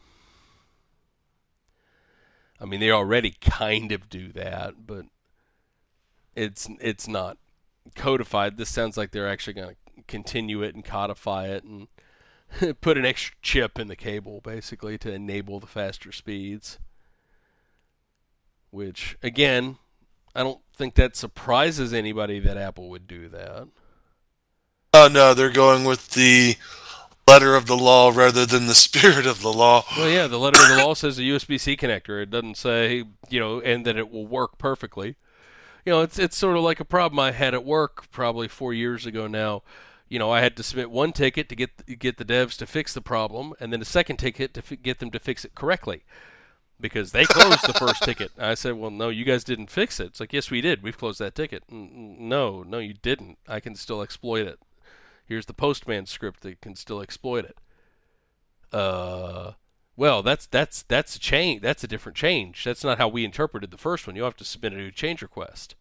I mean, they already kind of do that, but it's it's not codified. This sounds like they're actually going to continue it and codify it and put an extra chip in the cable, basically, to enable the faster speeds. Which, again, I don't think that surprises anybody that Apple would do that. Oh, no, they're going with the letter of the law rather than the spirit of the law. Well, yeah, the letter of the law says a U S B-C connector. It doesn't say, you know, and that it will work perfectly. You know, it's it's sort of like a problem I had at work probably four years ago now. You know, I had to submit one ticket to get get the devs to fix the problem, and then a second ticket to f- get them to fix it correctly, because they closed the first ticket. I said, well, no, you guys didn't fix it. It's like, yes, we did. We've closed that ticket. No, no, you didn't. I can still exploit it. Here's the Postman script that can still exploit it. Uh, well, that's that's that's a change. That's a different change. That's not how we interpreted the first one. You have to submit a new change request.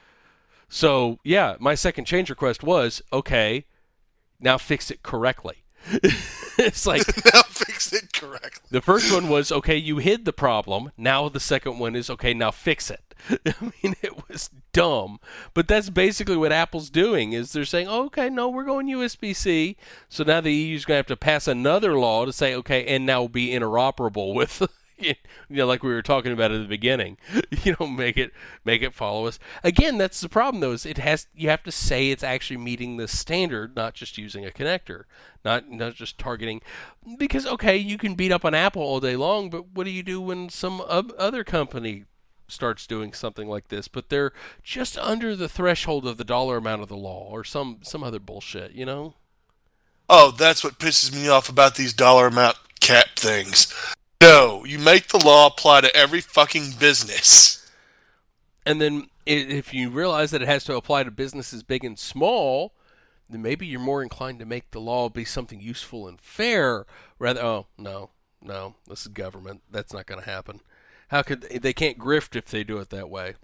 So yeah, my second change request was, okay, now fix it correctly. It's like, now fix it correctly. The first one was, okay, you hid the problem. Now the second one is, okay, now fix it. I mean, it was dumb. But that's basically what Apple's doing, is they're saying, oh, okay, no, we're going U S B-C. So now the E U's going to have to pass another law to say, okay, and now be interoperable with, you know, like we were talking about at the beginning. You know, make it make it follow us. Again, that's the problem, though, is it has you have to say it's actually meeting the standard, not just using a connector. Not not just targeting, because, okay, you can beat up on Apple all day long, but what do you do when some other company starts doing something like this, but they're just under the threshold of the dollar amount of the law, or some, some other bullshit, you know? Oh, that's what pisses me off about these dollar amount cap things. No, you make the law apply to every fucking business. And then if you realize that it has to apply to businesses big and small, then maybe you're more inclined to make the law be something useful and fair, rather, oh, no, no, this is government. That's not going to happen. How could they, they can't grift if they do it that way.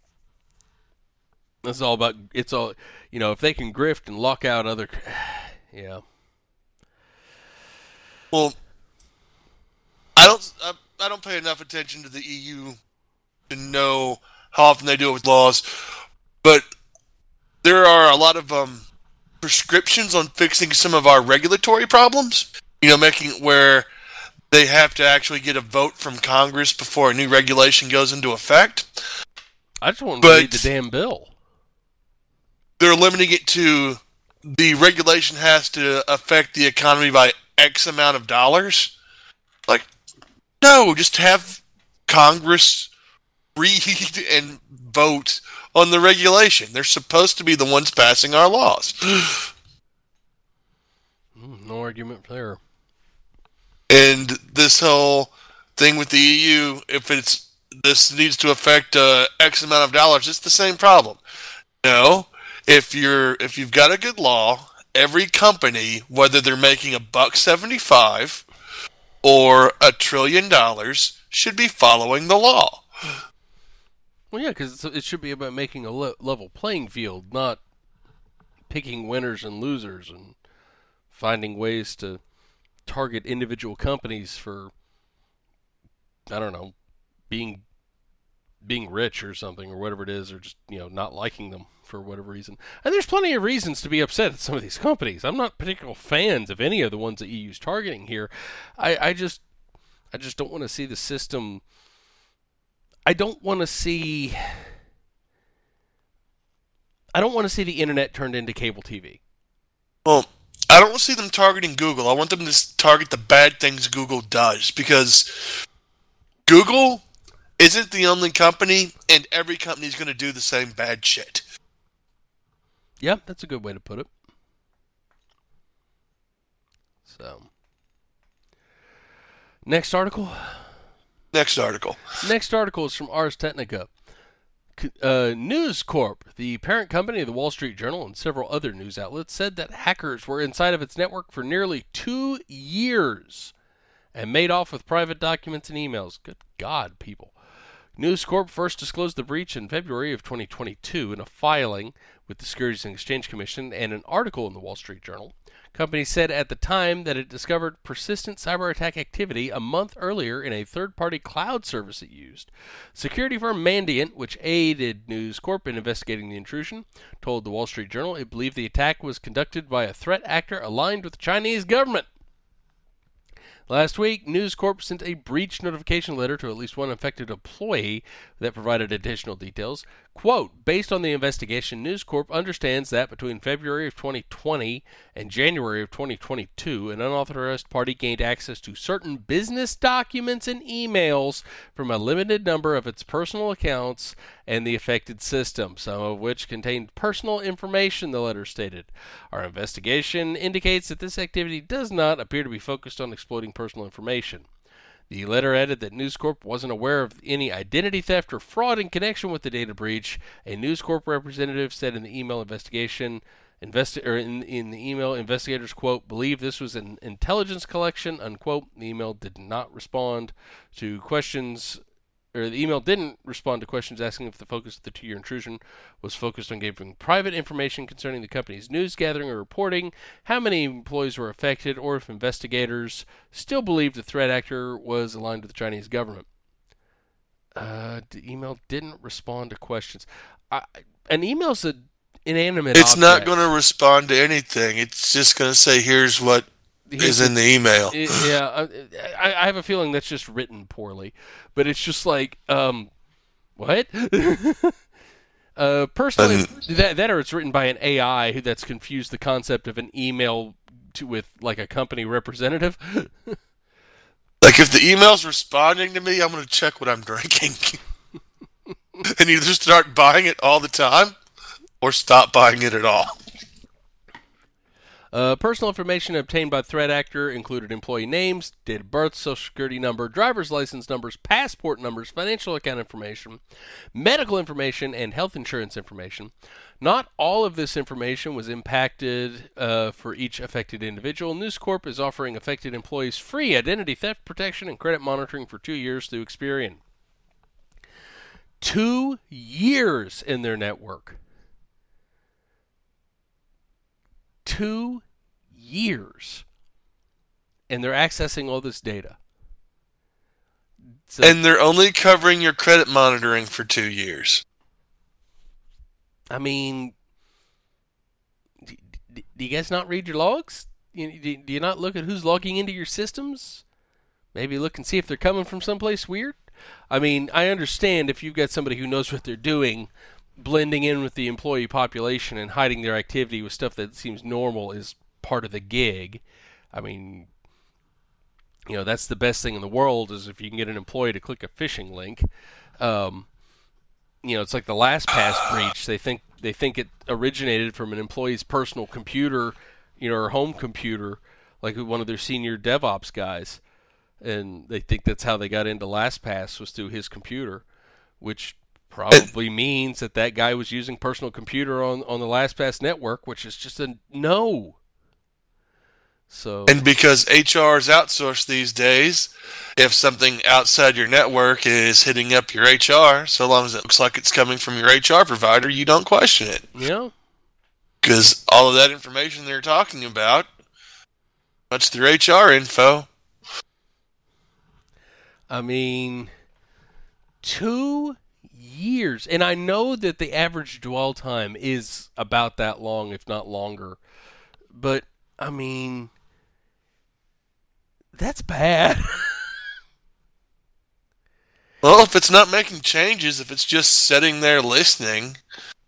This is all about, it's all, you know, if they can grift and lock out other, yeah. Well, I don't, I, I don't pay enough attention to the E U to know how often they do it with laws, but there are a lot of, um, prescriptions on fixing some of our regulatory problems, you know, making it where they have to actually get a vote from Congress before a new regulation goes into effect. I just want to read the damn bill. They're limiting it to the regulation has to affect the economy by X amount of dollars. Like, no, just have Congress read and vote on the regulation. They're supposed to be the ones passing our laws. No argument there. And this whole thing with the E U, if it's this needs to affect uh, X amount of dollars, it's the same problem. No, if you're if you've got a good law, every company, whether they're making a buck seventy-five or a trillion dollars, should be following the law. Well, yeah, because it should be about making a le- level playing field, not picking winners and losers and finding ways to target individual companies for, I don't know, being being rich or something or whatever it is, or just, you know, not liking them for whatever reason. And there's plenty of reasons to be upset at some of these companies. I'm not particular fans of any of the ones that E U's targeting here. I, I just I just don't want to see the system. I don't want to see I don't want to see the internet turned into cable T V. Well, I don't want to see them targeting Google. I want them to target the bad things Google does, because Google isn't the only company, and every company is going to do the same bad shit. Yeah, that's a good way to put it. So, next article. Next article. Next article is from Ars Technica. Uh, News Corp, the parent company of the Wall Street Journal and several other news outlets, said that hackers were inside of its network for nearly two years and made off with private documents and emails. Good God, people. News Corp first disclosed the breach in February of twenty twenty-two in a filing with the Securities and Exchange Commission and an article in the Wall Street Journal. Company said at the time that it discovered persistent cyber attack activity a month earlier in a third-party cloud service it used. Security firm Mandiant, which aided News Corp in investigating the intrusion, told the Wall Street Journal it believed the attack was conducted by a threat actor aligned with the Chinese government. Last week, News Corp sent a breach notification letter to at least one affected employee that provided additional details. Quote, based on the investigation, News Corp understands that between February of twenty twenty and January of twenty twenty-two, an unauthorized party gained access to certain business documents and emails from a limited number of its personal accounts and the affected system, some of which contained personal information, the letter stated. Our investigation indicates that this activity does not appear to be focused on exploiting personal information. The letter added that News Corp wasn't aware of any identity theft or fraud in connection with the data breach. A News Corp representative said in the email investigation, investi- or in, in the email, investigators, quote, believe this was an intelligence collection, unquote. The email did not respond to questions or the email didn't respond to questions asking if the focus of the two-year intrusion was focused on giving private information concerning the company's news gathering or reporting, how many employees were affected, or if investigators still believed the threat actor was aligned with the Chinese government. Uh, the email didn't respond to questions. I, an email's an inanimate It's object. not going to respond to anything. It's just going to say, here's what is in the email. It, yeah, I, I have a feeling that's just written poorly, but it's just like, um, what? uh, personally, um, that, that or it's written by an A I who that's confused the concept of an email to, with like a company representative. Like if the email's responding to me, I'm going to check what I'm drinking, and either start buying it all the time or stop buying it at all. Uh, personal information obtained by threat actor included employee names, date of birth, social security number, driver's license numbers, passport numbers, financial account information, medical information, and health insurance information. Not all of this information was impacted uh, for each affected individual. News Corp is offering affected employees free identity theft protection and credit monitoring for two years through Experian. Two years in their network. Two years. And they're accessing all this data. So, and they're only covering your credit monitoring for two years. I mean, do, do you guys not read your logs? Do, do you not look at who's logging into your systems? Maybe look and see if they're coming from someplace weird? I mean, I understand if you've got somebody who knows what they're doing, blending in with the employee population and hiding their activity with stuff that seems normal is part of the gig. I mean, you know, that's the best thing in the world is if you can get an employee to click a phishing link. Um, you know, it's like the LastPass breach. They think they think it originated from an employee's personal computer, you know, or home computer, like one of their senior DevOps guys, and they think that's how they got into LastPass was through his computer, which probably means that that guy was using personal computer on on the LastPass network, which is just a no. So, and because H R is outsourced these days, if something outside your network is hitting up your H R, so long as it looks like it's coming from your H R provider, you don't question it. Yeah. Because all of that information they're talking about, that's their H R info. I mean, two years. And I know that the average dwell time is about that long, if not longer. But, I mean, that's bad. Well, if it's not making changes, if it's just sitting there listening.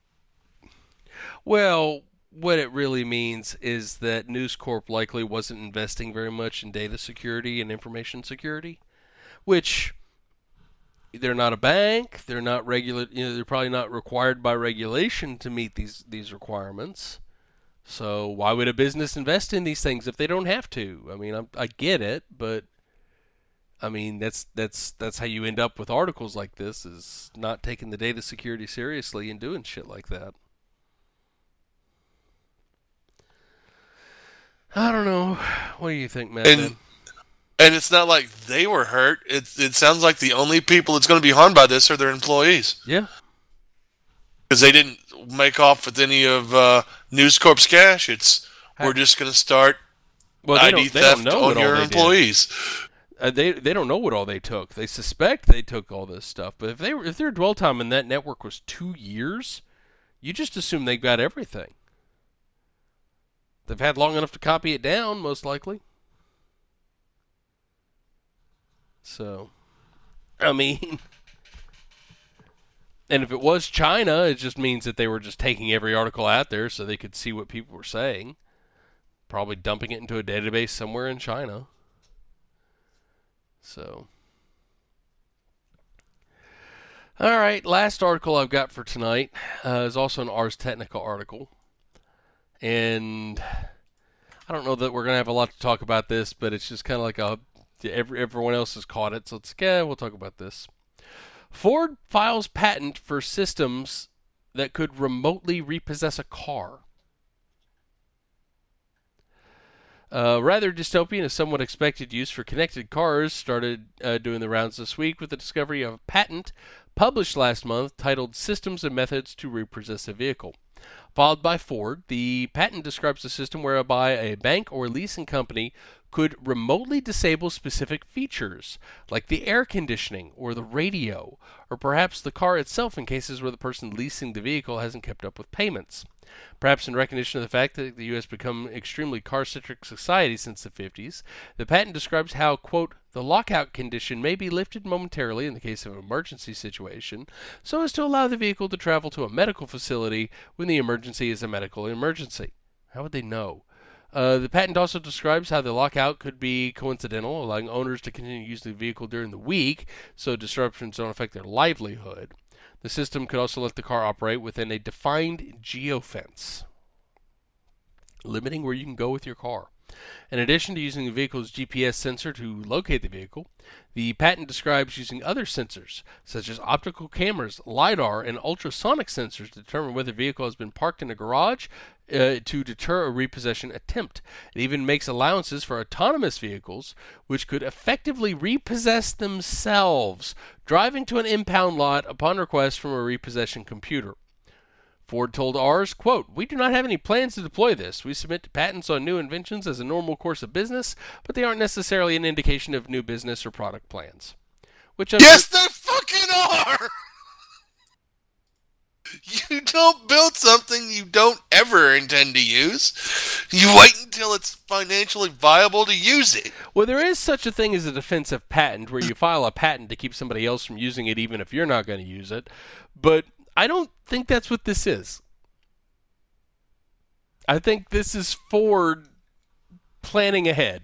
Well, what it really means is that News Corp likely wasn't investing very much in data security and information security, which they're not a bank, they're not regula- you know, they're probably not required by regulation to meet these these requirements. So why would a business invest in these things if they don't have to? I mean, I'm, I get it, but I mean that's that's that's how you end up with articles like this, is not taking the data security seriously and doing shit like that. I don't know. What do you think, Matt? And, and it's not like they were hurt. It, it sounds like the only people that's going to be harmed by this are their employees. Yeah. Because they didn't make off with any of uh, News Corp's cash. It's we're just going to start well, they I D don't, they don't theft know on what all your they employees. Uh, they they don't know what all they took. They suspect they took all this stuff, but if they were, if their dwell time in that network was two years, you just assume they got everything. They've had long enough to copy it down, most likely. So, I mean, and if it was China, it just means that they were just taking every article out there so they could see what people were saying. Probably dumping it into a database somewhere in China. So, all right, last article I've got for tonight uh, is also an Ars Technica article. And I don't know that we're going to have a lot to talk about this, but it's just kind of like a every, everyone else has caught it, so it's like, yeah, we'll talk about this. Ford files patent for systems that could remotely repossess a car. Uh, rather dystopian and somewhat expected use for connected cars started uh, doing the rounds this week with the discovery of a patent published last month titled Systems and Methods to Repossess a Vehicle. Followed by Ford, the patent describes a system whereby a bank or leasing company could remotely disable specific features, like the air conditioning or the radio, or perhaps the car itself in cases where the person leasing the vehicle hasn't kept up with payments. Perhaps in recognition of the fact that the U S become an extremely car-centric society since the fifties, the patent describes how, quote, the lockout condition may be lifted momentarily in the case of an emergency situation, so as to allow the vehicle to travel to a medical facility when the emergency is a medical emergency. How would they know? Uh, the patent also describes how the lockout could be coincidental, allowing owners to continue using the vehicle during the week, so disruptions don't affect their livelihood. The system could also let the car operate within a defined geofence, limiting where you can go with your car. In addition to using the vehicle's G P S sensor to locate the vehicle, the patent describes using other sensors, such as optical cameras, LiDAR, and ultrasonic sensors to determine whether the vehicle has been parked in a garage uh, to deter a repossession attempt. It even makes allowances for autonomous vehicles, which could effectively repossess themselves, driving to an impound lot upon request from a repossession computer. Ford told Ars, quote, we do not have any plans to deploy this. We submit patents on new inventions as a normal course of business, but they aren't necessarily an indication of new business or product plans. Which under- Yes, they fucking are! You don't build something you don't ever intend to use. You wait until it's financially viable to use it. Well, there is such a thing as a defensive patent where you file a patent to keep somebody else from using it even if you're not going to use it. But I don't think that's what this is. I think this is Ford planning ahead.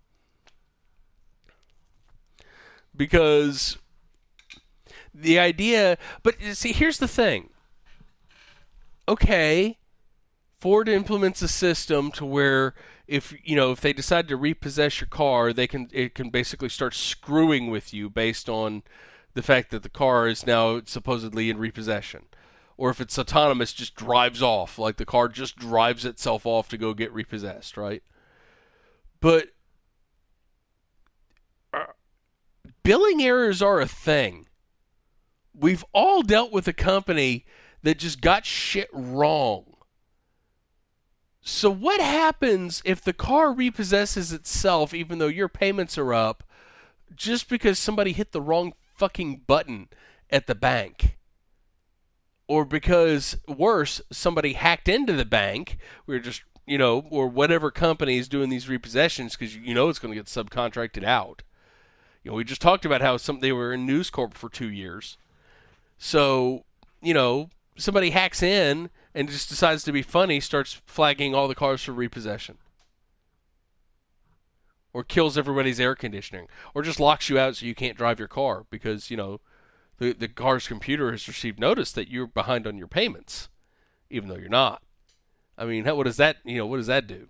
Because the idea, but see, here's the thing. Okay, Ford implements a system to where if you know if they decide to repossess your car, they can it can basically start screwing with you based on the fact that the car is now supposedly in repossession. Or if it's autonomous, just drives off, like the car just drives itself off to go get repossessed, right? But uh, billing errors are a thing. We've all dealt with a company that just got shit wrong. So what happens if the car repossesses itself even though your payments are up just because somebody hit the wrong fucking button at the bank? Or because, worse, somebody hacked into the bank, we're just, you know, or whatever company is doing these repossessions because you know it's going to get subcontracted out. You know, we just talked about how some they were in News Corp for two years. So, you know, somebody hacks in and just decides to be funny, starts flagging all the cars for repossession. Or kills everybody's air conditioning. Or just locks you out so you can't drive your car because, you know, the, the car's computer has received notice that you're behind on your payments, even though you're not. I mean, what does that, you know, what does that do?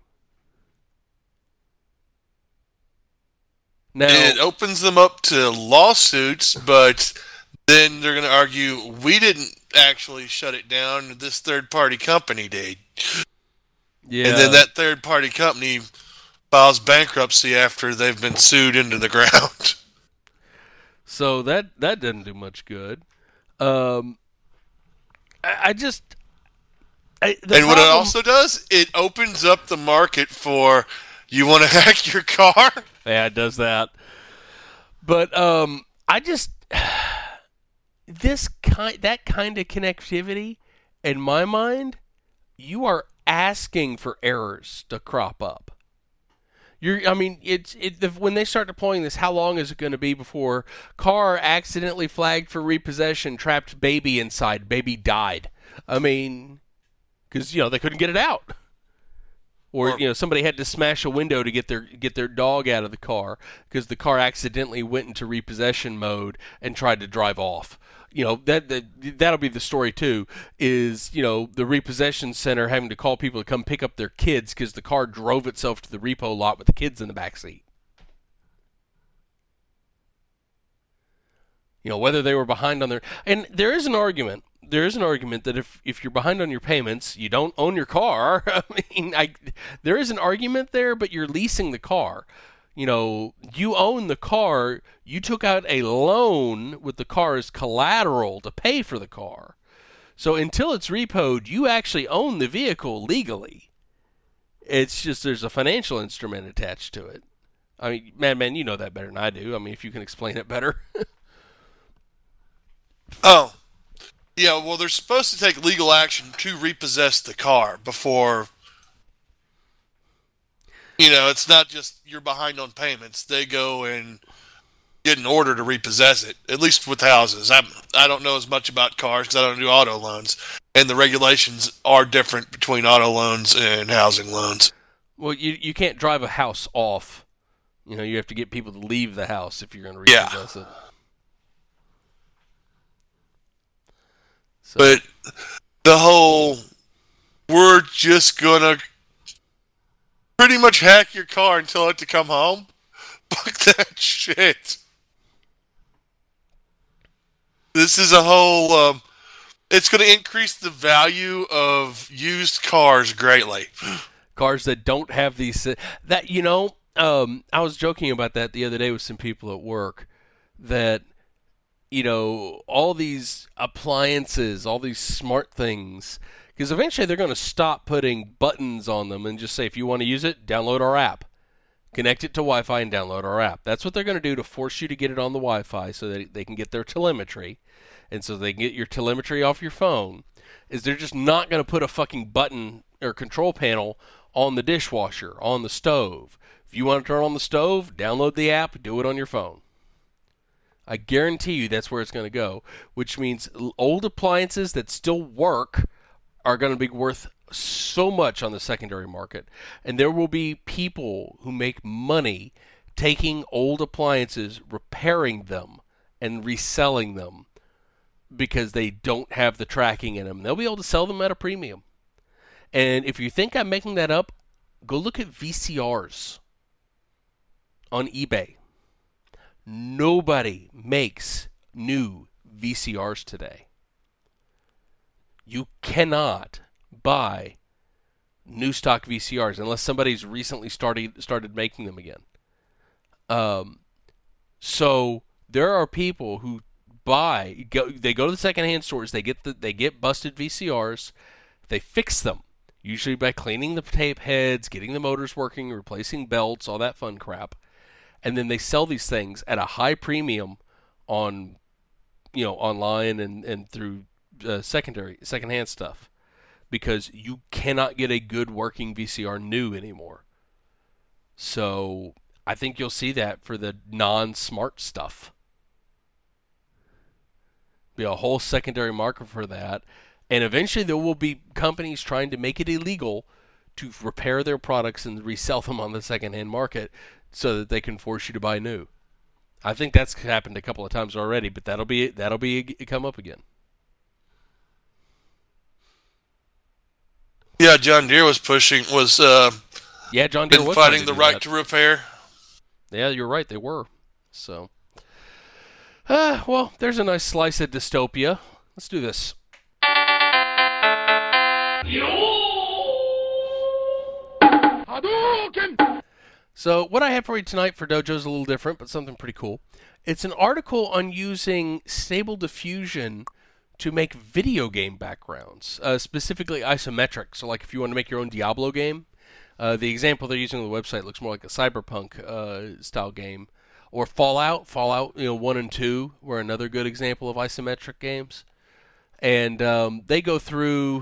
Now, it opens them up to lawsuits, but then they're going to argue, we didn't actually shut it down, this third-party company did. Yeah. And then that third-party company files bankruptcy after they've been sued into the ground. So that, that doesn't do much good. Um, I, I just... I, and problem, what it also does, it opens up the market for, you want to hack your car? Yeah, it does that. But um, I just... This kind, that kind of connectivity, in my mind, you are asking for errors to crop up. You're, I mean, it's it. The, when they start deploying this, how long is it going to be before car accidentally flagged for repossession, trapped baby inside, baby died? I mean, because you know they couldn't get it out, or, or you know somebody had to smash a window to get their get their dog out of the car because the car accidentally went into repossession mode and tried to drive off. You know, that, that that'll be the story too, is, you know, the repossession center having to call people to come pick up their kids because the car drove itself to the repo lot with the kids in the backseat. You know, whether they were behind on their... And there is an argument. There is an argument that if, if you're behind on your payments, you don't own your car. I mean, I, there is an argument there, but you're leasing the car. You know, you own the car, you took out a loan with the car as collateral to pay for the car. So until it's repoed, you actually own the vehicle legally. It's just there's a financial instrument attached to it. I mean, man, man, you know that better than I do. I mean, if you can explain it better. Oh. Yeah, well, they're supposed to take legal action to repossess the car before... You know, it's not just you're behind on payments. They go and get an order to repossess it, at least with houses. I'm, I don't know as much about cars because I don't do auto loans. And the regulations are different between auto loans and housing loans. Well, you you can't drive a house off. You know, you have to get people to leave the house if you're going to repossess yeah. it. So. But the whole, we're just going to pretty much hack your car and tell it to come home? Fuck that shit. This is a whole... Um, it's going to increase the value of used cars greatly. Cars that don't have these... That, you know, um, I was joking about that the other day with some people at work. That, you know, all these appliances, all these smart things... Because eventually they're going to stop putting buttons on them and just say, if you want to use it, download our app. Connect it to Wi-Fi and download our app. That's what they're going to do to force you to get it on the Wi-Fi so that they can get their telemetry. And so they can get your telemetry off your phone. Is they're just not going to put a fucking button or control panel on the dishwasher, on the stove. If you want to turn on the stove, download the app, do it on your phone. I guarantee you that's where it's going to go, which means old appliances that still work are going to be worth so much on the secondary market. And there will be people who make money taking old appliances, repairing them, and reselling them because they don't have the tracking in them. They'll be able to sell them at a premium. And if you think I'm making that up, go look at V C Rs on eBay. Nobody makes new V C Rs today. You cannot buy new stock V C Rs unless somebody's recently started started making them again. Um, so there are people who buy, go, they go to the secondhand stores, they get the, they get busted V C Rs, they fix them, usually by cleaning the tape heads, getting the motors working, replacing belts, all that fun crap, and then they sell these things at a high premium on, you know, online and and through uh, secondary secondhand stuff, because you cannot get a good working V C R new anymore. So I think you'll see that for the non-smart stuff. Be a whole secondary market for that. And eventually there will be companies trying to make it illegal to repair their products and resell them on the secondhand market so that they can force you to buy new. I think that's happened a couple of times already, but that'll be that'll be come up again. Yeah, John Deere was pushing was uh yeah, John Deere been was fighting the do right that. to repair. Yeah, you're right, they were. So uh, well, there's a nice slice of dystopia. Let's do this. So what I have for you tonight for Dojo is a little different, but something pretty cool. It's an article on using Stable Diffusion to make video game backgrounds, uh, specifically isometric. So like if you want to make your own Diablo game, uh, the example they're using on the website looks more like a cyberpunk uh, style game. Or Fallout, Fallout, you know, one and two were another good example of isometric games. And um, they go through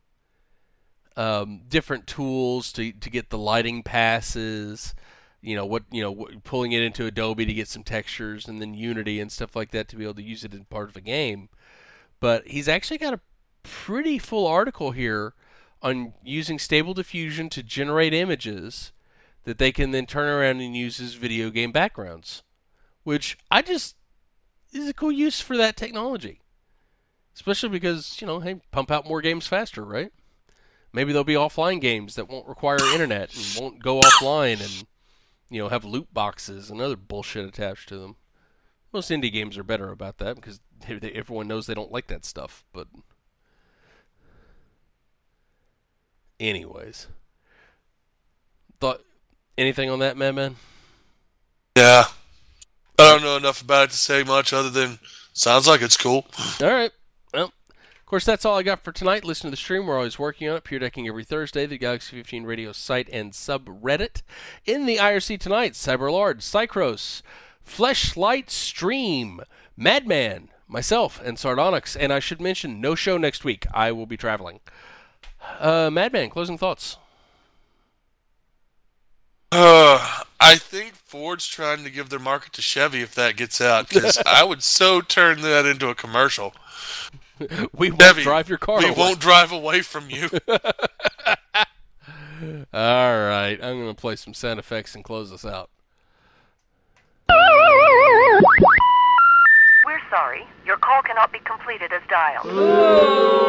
um, different tools to to get the lighting passes, you know, what you know, what, pulling it into Adobe to get some textures, and then Unity and stuff like that to be able to use it in part of a game. But he's actually got a pretty full article here on using Stable Diffusion to generate images that they can then turn around and use as video game backgrounds, which I just is a cool use for that technology. Especially because, you know, hey, pump out more games faster, right? Maybe there'll be offline games that won't require internet and won't go offline and, you know, have loot boxes and other bullshit attached to them. Most indie games are better about that because they, they, everyone knows they don't like that stuff. But anyways, thought anything on that, Madman? Yeah, I don't know enough about it to say much other than sounds like it's cool. All right. Well, of course, that's all I got for tonight. Listen to the stream. We're always working on it. Pure Decking every Thursday. The Galaxy fifteen Radio site and subreddit. In the I R C tonight, Cyberlord, Cycros, Fleshlight Stream, Madman, myself, and Sardonyx. And I should mention, no show next week. I will be traveling. Uh, Madman, closing thoughts. Uh, I think Ford's trying to give their market to Chevy if that gets out, because I would so turn that into a commercial. We won't Chevy, drive your car We away. won't drive away from you. All right, I'm going to play some sound effects and close this out. We're sorry. Your call cannot be completed as dialed.